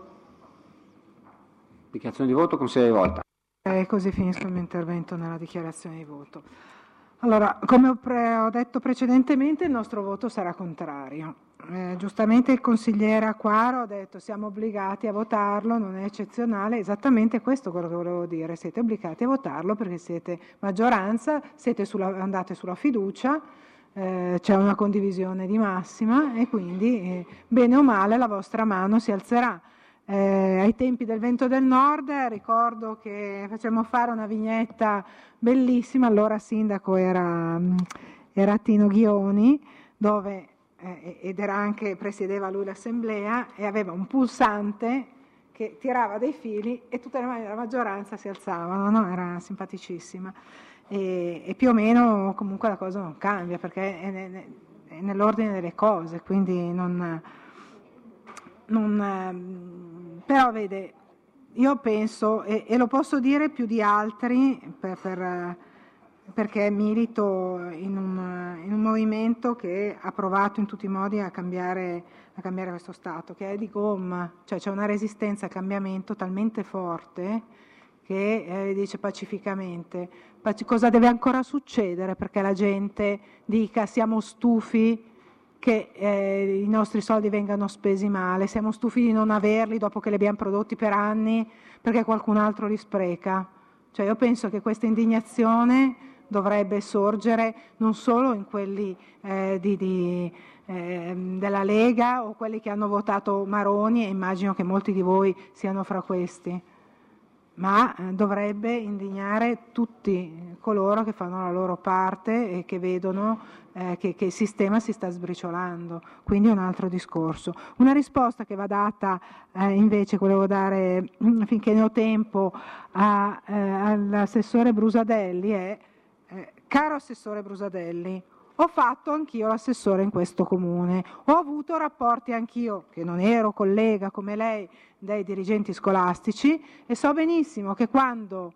Dichiarazione di voto, consigliere Rivolta. E così finisco il mio intervento nella dichiarazione di voto. Allora, come ho, pre- ho detto precedentemente, il nostro voto sarà contrario. Eh, giustamente il consigliere Acquaro ha detto siamo obbligati a votarlo, non è eccezionale, esattamente questo è quello che volevo dire, siete obbligati a votarlo perché siete maggioranza, siete sulla, andate sulla fiducia, eh, c'è una condivisione di massima e quindi eh, bene o male la vostra mano si alzerà. Eh, ai tempi del Vento del Nord ricordo che facemmo fare una vignetta bellissima, allora sindaco era, era Tino Ghioni, dove, eh, ed era anche, presiedeva lui l'assemblea e aveva un pulsante che tirava dei fili e tutte le mani della maggioranza si alzavano, no? Era simpaticissima e, e più o meno comunque la cosa non cambia perché è, ne, è nell'ordine delle cose, quindi non... Non, però vede, io penso, e, e lo posso dire più di altri per, per, perché milito in un, in un movimento che ha provato in tutti i modi a cambiare, a cambiare questo Stato, che è di gomma, cioè c'è una resistenza al cambiamento talmente forte che eh, dice pacificamente paci- cosa deve ancora succedere perché la gente dica siamo stufi che eh, i nostri soldi vengano spesi male, siamo stufi di non averli dopo che li abbiamo prodotti per anni perché qualcun altro li spreca. Cioè io penso che questa indignazione dovrebbe sorgere non solo in quelli eh, di, di, eh, della Lega o quelli che hanno votato Maroni, e immagino che molti di voi siano fra questi, ma eh, dovrebbe indignare tutti coloro che fanno la loro parte e che vedono eh, che, che il sistema si sta sbriciolando, quindi è un altro discorso. Una risposta che va data eh, invece, volevo dare finché ne ho tempo a, eh, all'assessore Brusadelli è, eh, caro assessore Brusadelli, ho fatto anch'io l'assessore in questo comune, ho avuto rapporti anch'io, che non ero collega come lei, dei dirigenti scolastici e so benissimo che quando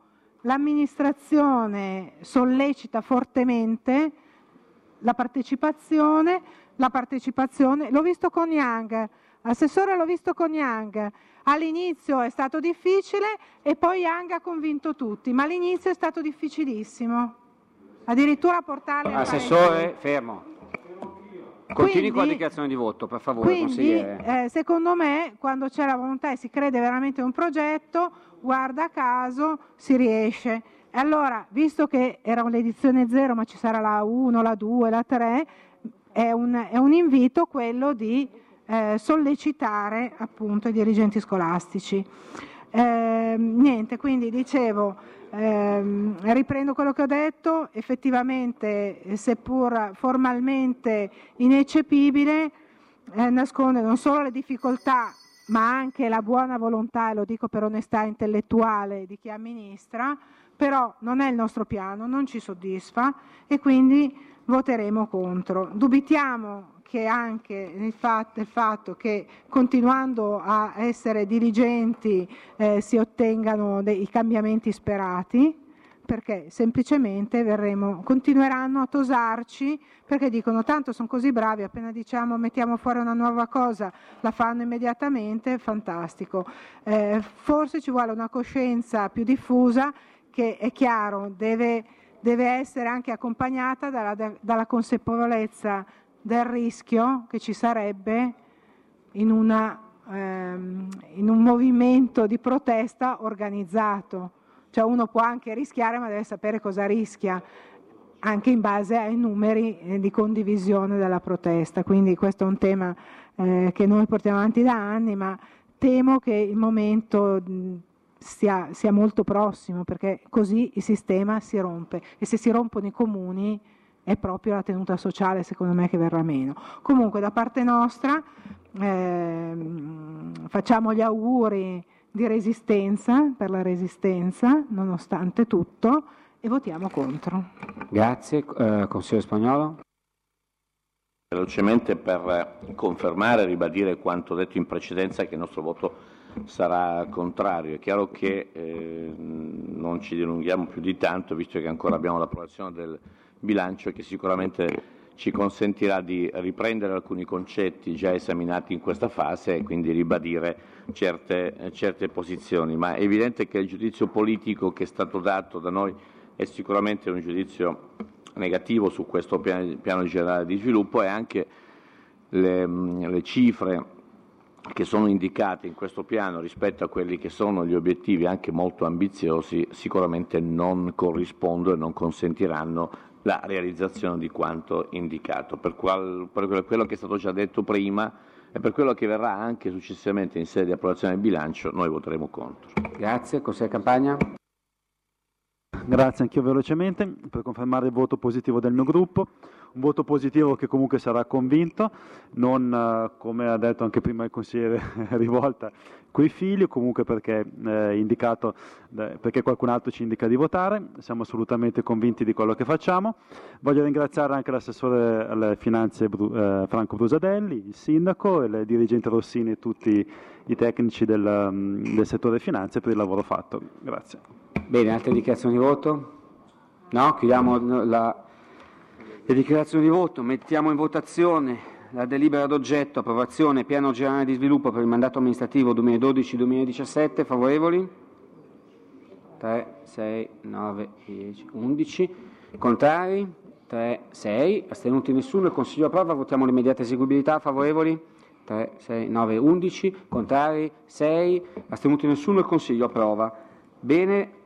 l'amministrazione sollecita fortemente la partecipazione, la partecipazione, l'ho visto con Young, assessore l'ho visto con Young, all'inizio è stato difficile e poi Young ha convinto tutti, ma all'inizio è stato difficilissimo. Addirittura portarle Assessore, fermo. Continui quindi, con la dichiarazione di voto, per favore, quindi, consigliere. Eh, secondo me, quando c'è la volontà e si crede veramente in un progetto, guarda caso, si riesce. E allora, visto che era l'edizione zero, ma ci sarà la uno, la due, la tre, è un, è un invito quello di eh, sollecitare appunto i dirigenti scolastici. Eh, niente, quindi dicevo... Eh, riprendo quello che ho detto, effettivamente seppur formalmente ineccepibile eh, nasconde non solo le difficoltà ma anche la buona volontà, e lo dico per onestà intellettuale di chi amministra, però non è il nostro piano, non ci soddisfa e quindi voteremo contro. Dubitiamo che anche nel fatto, il fatto che continuando a essere diligenti eh, si ottengano dei cambiamenti sperati, perché semplicemente verremo, continueranno a tosarci perché dicono tanto sono così bravi, appena diciamo mettiamo fuori una nuova cosa la fanno immediatamente, fantastico. Eh, forse ci vuole una coscienza più diffusa che è chiaro deve, deve essere anche accompagnata dalla, dalla consapevolezza del rischio che ci sarebbe in, una, ehm, in un movimento di protesta organizzato. Cioè uno può anche rischiare ma deve sapere cosa rischia, anche in base ai numeri eh, di condivisione della protesta. Quindi questo è un tema eh, che noi portiamo avanti da anni, ma temo che il momento mh, sia, sia molto prossimo, perché così il sistema si rompe e se si rompono i comuni è proprio la tenuta sociale, secondo me, che verrà meno. Comunque da parte nostra eh, facciamo gli auguri di resistenza per la resistenza, nonostante tutto, e votiamo contro. Grazie. Eh, consigliere Spagnolo. Velocemente per confermare e ribadire quanto detto in precedenza, che il nostro voto sarà contrario. È chiaro che eh, non ci dilunghiamo più di tanto, visto che ancora abbiamo l'approvazione del bilancio, che sicuramente ci consentirà di riprendere alcuni concetti già esaminati in questa fase e quindi ribadire certe, certe posizioni. Ma è evidente che il giudizio politico che è stato dato da noi è sicuramente un giudizio negativo su questo piano, piano generale di sviluppo, e anche le, le cifre che sono indicate in questo piano rispetto a quelli che sono gli obiettivi anche molto ambiziosi sicuramente non corrispondono e non consentiranno la realizzazione di quanto indicato. Per, qual, per quello che è stato già detto prima e per quello che verrà anche successivamente in sede di approvazione del bilancio, noi voteremo contro. Grazie. Consigliere Campagna. Grazie, anch'io velocemente per confermare il voto positivo del mio gruppo, un voto positivo che comunque sarà convinto, non eh, come ha detto anche prima il consigliere Rivolta, coi figli, comunque perché eh, indicato, eh, perché qualcun altro ci indica di votare, siamo assolutamente convinti di quello che facciamo. Voglio ringraziare anche l'assessore alle finanze Bru, eh, Franco Brusadelli, il sindaco, il dirigente Rossini e tutti i tecnici del, del settore finanze per il lavoro fatto. Grazie. Bene, altre dichiarazioni di voto? No? Chiudiamo la, le dichiarazioni di voto, mettiamo in votazione la delibera d'oggetto, approvazione piano generale di sviluppo per il mandato amministrativo duemiladodici duemiladiciassette, favorevoli? tre, sei, nove, dieci, undici. Contrari? tre, sei. Astenuti nessuno, il Consiglio approva, votiamo l'immediata eseguibilità, favorevoli? tre, sei, nove, undici. Contrari? sei. Astenuti nessuno, il Consiglio approva. Bene.